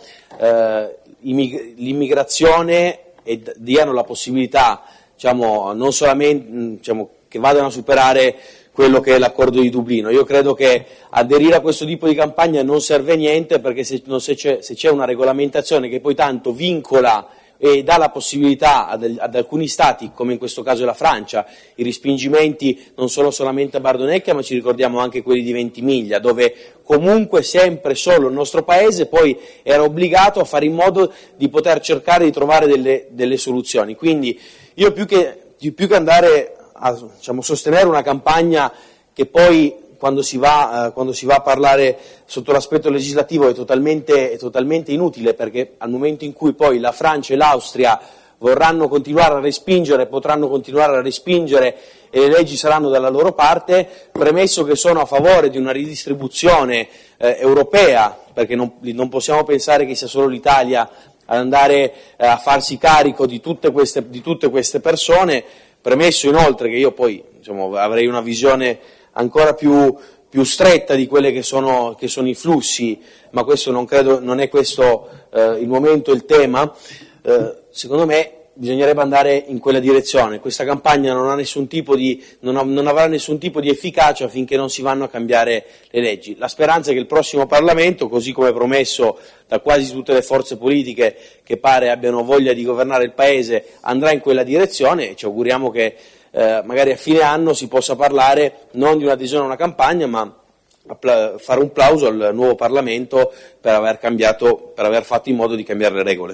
l'immigrazione e diano la possibilità non solamente che vadano a superare quello che è l'accordo di Dublino. Io credo che aderire a questo tipo di campagna non serve a niente, perché se c'è una regolamentazione che poi tanto vincola e dà la possibilità ad alcuni stati, come in questo caso la Francia, i respingimenti non sono solamente a Bardonecchia, ma ci ricordiamo anche quelli di Ventimiglia, dove comunque sempre solo il nostro Paese poi era obbligato a fare in modo di poter cercare di trovare delle soluzioni. Quindi io più che andare a sostenere una campagna che poi quando si va a parlare sotto l'aspetto legislativo è totalmente inutile, perché al momento in cui poi la Francia e l'Austria potranno continuare a respingere e le leggi saranno dalla loro parte, premesso che sono a favore di una ridistribuzione europea, perché non possiamo pensare che sia solo l'Italia ad andare a farsi carico di tutte queste persone, premesso inoltre che io poi avrei una visione ancora più stretta di quelle che sono i flussi, ma questo non è questo il momento, il tema. Secondo me bisognerebbe andare in quella direzione. Questa campagna non avrà nessun tipo di efficacia finché non si vanno a cambiare le leggi. La speranza è che il prossimo Parlamento, così come promesso da quasi tutte le forze politiche che pare abbiano voglia di governare il Paese, andrà in quella direzione, e ci auguriamo che magari a fine anno si possa parlare non di un'adesione a una campagna, ma fare un plauso al nuovo Parlamento per aver fatto in modo di cambiare le regole.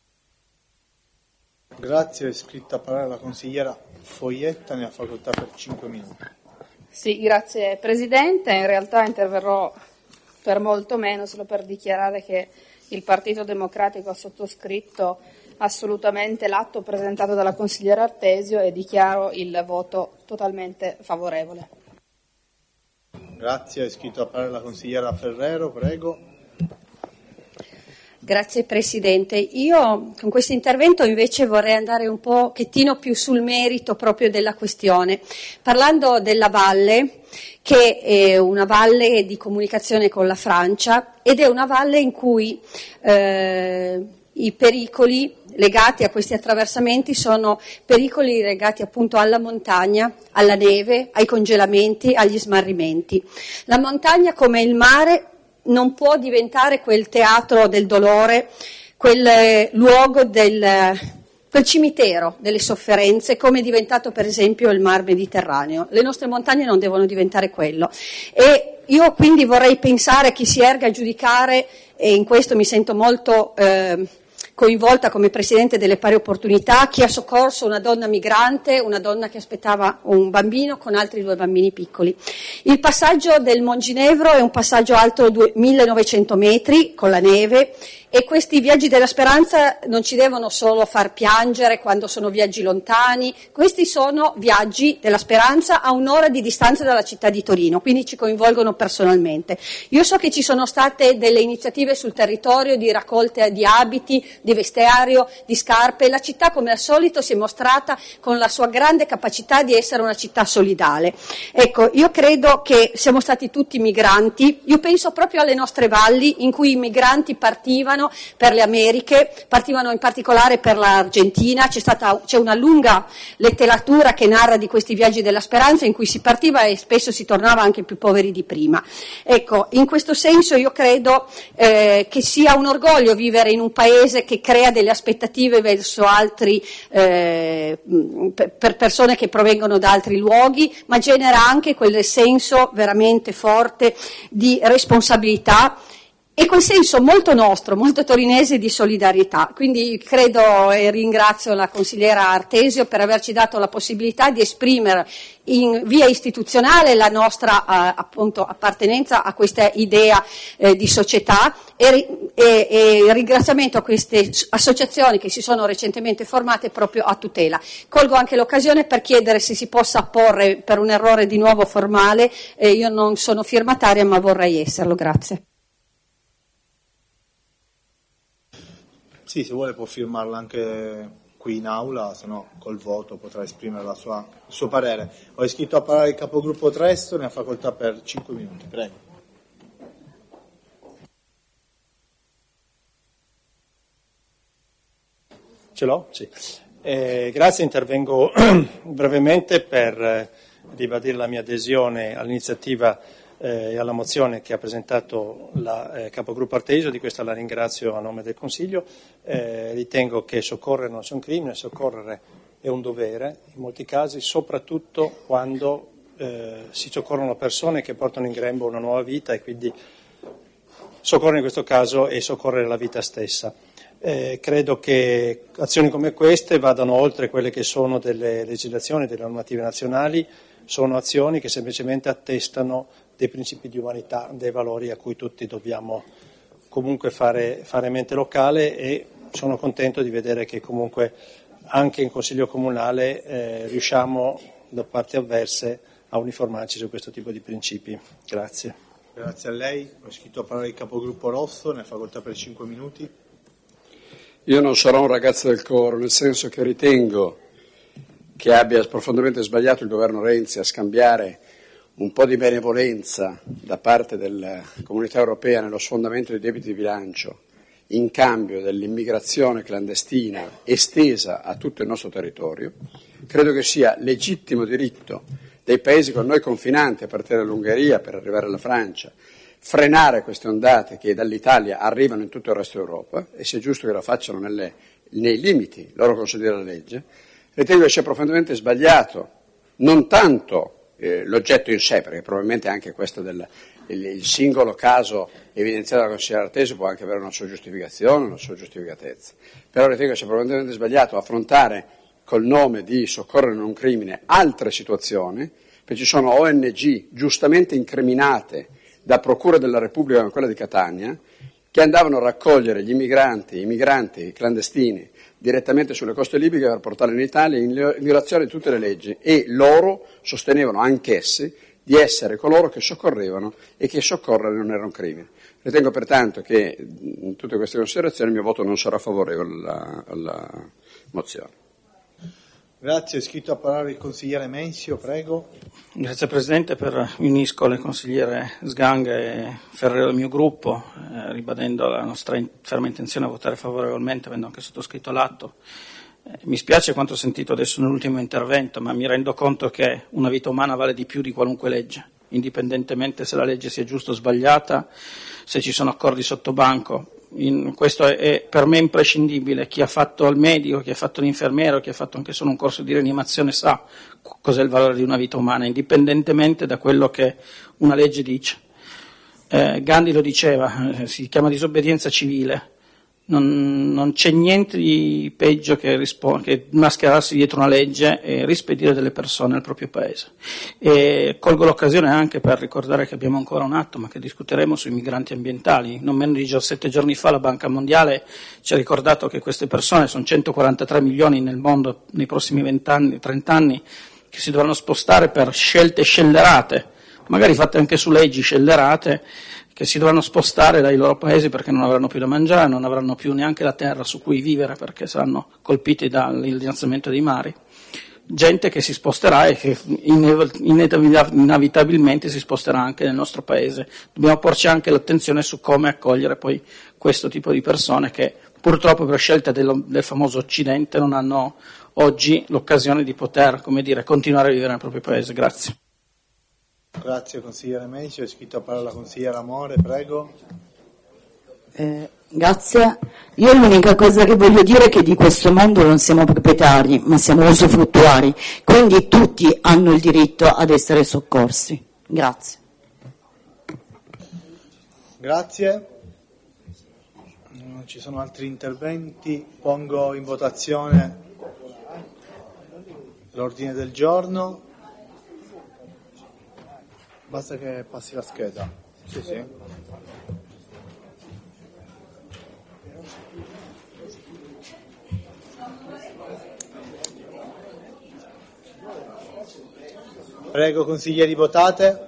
Grazie, è iscritta a parlare la consigliera Foietta, ne ha facoltà per 5 minuti. Sì, grazie Presidente. In realtà interverrò per molto meno, solo per dichiarare che il Partito Democratico ha sottoscritto assolutamente l'atto presentato dalla consigliera Artesio e dichiaro il voto totalmente favorevole. Grazie, è iscritto a parlare la consigliera Ferrero, prego. Grazie Presidente. Io con questo intervento invece vorrei andare un pochettino più sul merito proprio della questione, parlando della valle, che è una valle di comunicazione con la Francia ed è una valle in cui i pericoli legati a questi attraversamenti sono pericoli legati appunto alla montagna, alla neve, ai congelamenti, agli smarrimenti. La montagna, come il mare, non può diventare quel teatro del dolore, quel luogo quel cimitero delle sofferenze, come è diventato per esempio il Mar Mediterraneo. Le nostre montagne non devono diventare quello. E io quindi vorrei pensare chi si erga a giudicare, e in questo mi sento molto coinvolta come Presidente delle Pari Opportunità, chi ha soccorso una donna migrante, una donna che aspettava un bambino con altri 2 bambini piccoli. Il passaggio del Monginevro è un passaggio alto 1900 metri con la neve, e questi viaggi della speranza non ci devono solo far piangere quando sono viaggi lontani, questi sono viaggi della speranza a 1 ora di distanza dalla città di Torino, quindi ci coinvolgono personalmente. Io so che ci sono state delle iniziative sul territorio di raccolte di abiti, di vestiario, di scarpe. La città, come al solito, si è mostrata con la sua grande capacità di essere una città solidale. Ecco, io credo che siamo stati tutti migranti. Io penso proprio alle nostre valli in cui i migranti partivano per le Americhe, partivano in particolare per l'Argentina. C'è una lunga letteratura che narra di questi viaggi della speranza in cui si partiva e spesso si tornava anche più poveri di prima. Ecco, in questo senso io credo che sia un orgoglio vivere in un paese che crea delle aspettative verso altri, per persone che provengono da altri luoghi, ma genera anche quel senso veramente forte di responsabilità e quel senso molto nostro, molto torinese di solidarietà. Quindi credo e ringrazio la consigliera Artesio per averci dato la possibilità di esprimere in via istituzionale la nostra appunto appartenenza a questa idea di società e ringraziamento a queste associazioni che si sono recentemente formate proprio a tutela. Colgo anche l'occasione per chiedere se si possa apporre per un errore di nuovo formale, io non sono firmataria ma vorrei esserlo, grazie. Sì, se vuole può firmarla anche qui in aula, se no col voto potrà esprimere il suo parere. Ho iscritto a parlare il capogruppo Tresto, ne ha facoltà per 5 minuti, prego. Ce l'ho? Sì. Grazie, intervengo brevemente per ribadire la mia adesione all'iniziativa e alla mozione che ha presentato la capogruppo Artesio. Di questa la ringrazio a nome del Consiglio. Ritengo che soccorrere non sia un crimine, soccorrere è un dovere, in molti casi, soprattutto quando si soccorrono persone che portano in grembo una nuova vita, e quindi soccorrere in questo caso è soccorrere la vita stessa. Credo che azioni come queste vadano oltre quelle che sono delle legislazioni, delle normative nazionali, sono azioni che semplicemente attestano dei principi di umanità, dei valori a cui tutti dobbiamo comunque fare mente locale, e sono contento di vedere che comunque anche in Consiglio Comunale riusciamo da parti avverse a uniformarci su questo tipo di principi. Grazie. Grazie a lei. Ho iscritto a parlare il capogruppo Rosso, ne ha facoltà per 5 minuti. Io non sarò un ragazzo del coro, nel senso che ritengo che abbia profondamente sbagliato il governo Renzi a scambiare un po' di benevolenza da parte della Comunità Europea nello sfondamento dei debiti di bilancio in cambio dell'immigrazione clandestina estesa a tutto il nostro territorio. Credo che sia legittimo diritto dei paesi con noi confinanti, a partire dall'Ungheria per arrivare alla Francia, frenare queste ondate che dall'Italia arrivano in tutto il resto d'Europa, e sia giusto che lo facciano nei limiti loro consentiti dalla legge. Ritengo che sia profondamente sbagliato non tanto l'oggetto in sé, perché probabilmente anche questo il singolo caso evidenziato dalla consigliera Artesi può anche avere una sua giustificazione, una sua giustificatezza, però ritengo che sia profondamente sbagliato affrontare col nome di soccorrere in un crimine altre situazioni, perché ci sono ONG giustamente incriminate da procure della Repubblica come quella di Catania, che andavano a raccogliere i migranti clandestini direttamente sulle coste libiche per portarli in Italia in violazione di tutte le leggi, e loro sostenevano anch'essi di essere coloro che soccorrevano e che soccorrere non era un crimine. Ritengo pertanto che in tutte queste considerazioni il mio voto non sarà favorevole alla mozione. Grazie, è iscritto a parlare il consigliere Menzio, prego. Grazie Presidente, unisco le consigliere Sganga e Ferrero del mio gruppo, ribadendo la nostra ferma intenzione a votare favorevolmente, avendo anche sottoscritto l'atto. Mi spiace quanto ho sentito adesso nell'ultimo intervento, ma mi rendo conto che una vita umana vale di più di qualunque legge, indipendentemente se la legge sia giusta o sbagliata, se ci sono accordi sotto banco. Questo è per me imprescindibile. Chi ha fatto il medico, chi ha fatto l'infermiero, chi ha fatto anche solo un corso di rianimazione sa cos'è il valore di una vita umana, indipendentemente da quello che una legge dice. Gandhi lo diceva, si chiama disobbedienza civile. Non c'è niente di peggio che mascherarsi dietro una legge e rispedire delle persone al proprio paese. E colgo l'occasione anche per ricordare che abbiamo ancora un atto, ma che discuteremo sui migranti ambientali. Non meno di 17 giorni fa la Banca Mondiale ci ha ricordato che queste persone, sono 143 milioni nel mondo nei prossimi 20 anni, 30 anni, che si dovranno spostare per scelte scellerate, magari fatte anche su leggi scellerate, che si dovranno spostare dai loro paesi perché non avranno più da mangiare, non avranno più neanche la terra su cui vivere perché saranno colpiti dall'innalzamento dei mari. Gente che si sposterà e che inevitabilmente si sposterà anche nel nostro paese. Dobbiamo porci anche l'attenzione su come accogliere poi questo tipo di persone che purtroppo per scelta del famoso Occidente non hanno oggi l'occasione di poter, continuare a vivere nel proprio paese. Grazie. Grazie consigliere Menzio, è iscritto a parlare la consigliera Amore, prego. Grazie. Io l'unica cosa che voglio dire è che di questo mondo non siamo proprietari, ma siamo usufruttuari, quindi tutti hanno il diritto ad essere soccorsi. Grazie. Grazie. Non ci sono altri interventi. Pongo in votazione l'ordine del giorno. Basta che passi la scheda. Sì, sì. Prego, consiglieri, votate.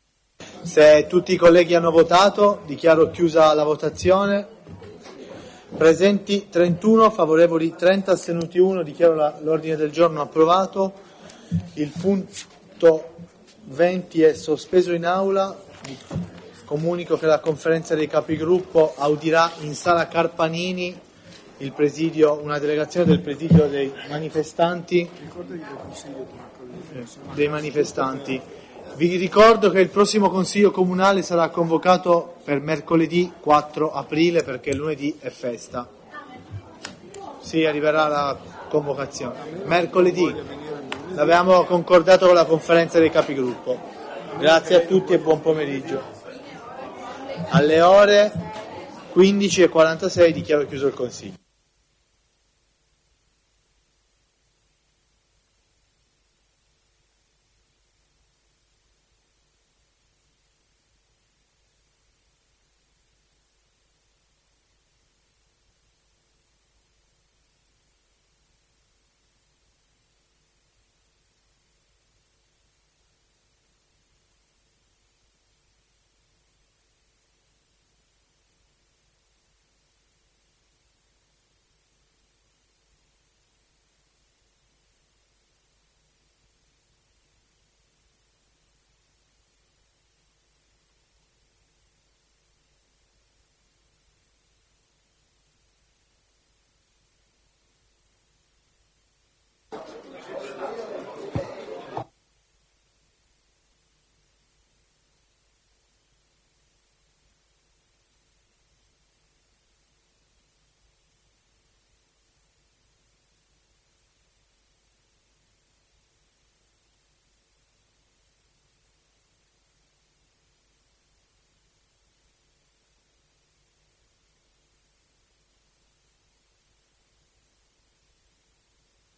Se tutti i colleghi hanno votato, dichiaro chiusa la votazione. Presenti 31, favorevoli 30, astenuti 1, dichiaro l'ordine del giorno approvato. Il punto 20 è sospeso in aula. Comunico che la conferenza dei capigruppo audirà in sala Carpanini una delegazione del presidio dei manifestanti. Vi ricordo che il prossimo Consiglio Comunale sarà convocato per mercoledì 4 aprile perché lunedì è festa. Sì, arriverà la convocazione. Mercoledì l'avevamo concordato con la conferenza dei capigruppo. Grazie a tutti e buon pomeriggio. Alle ore 15:46 dichiaro chiuso il Consiglio.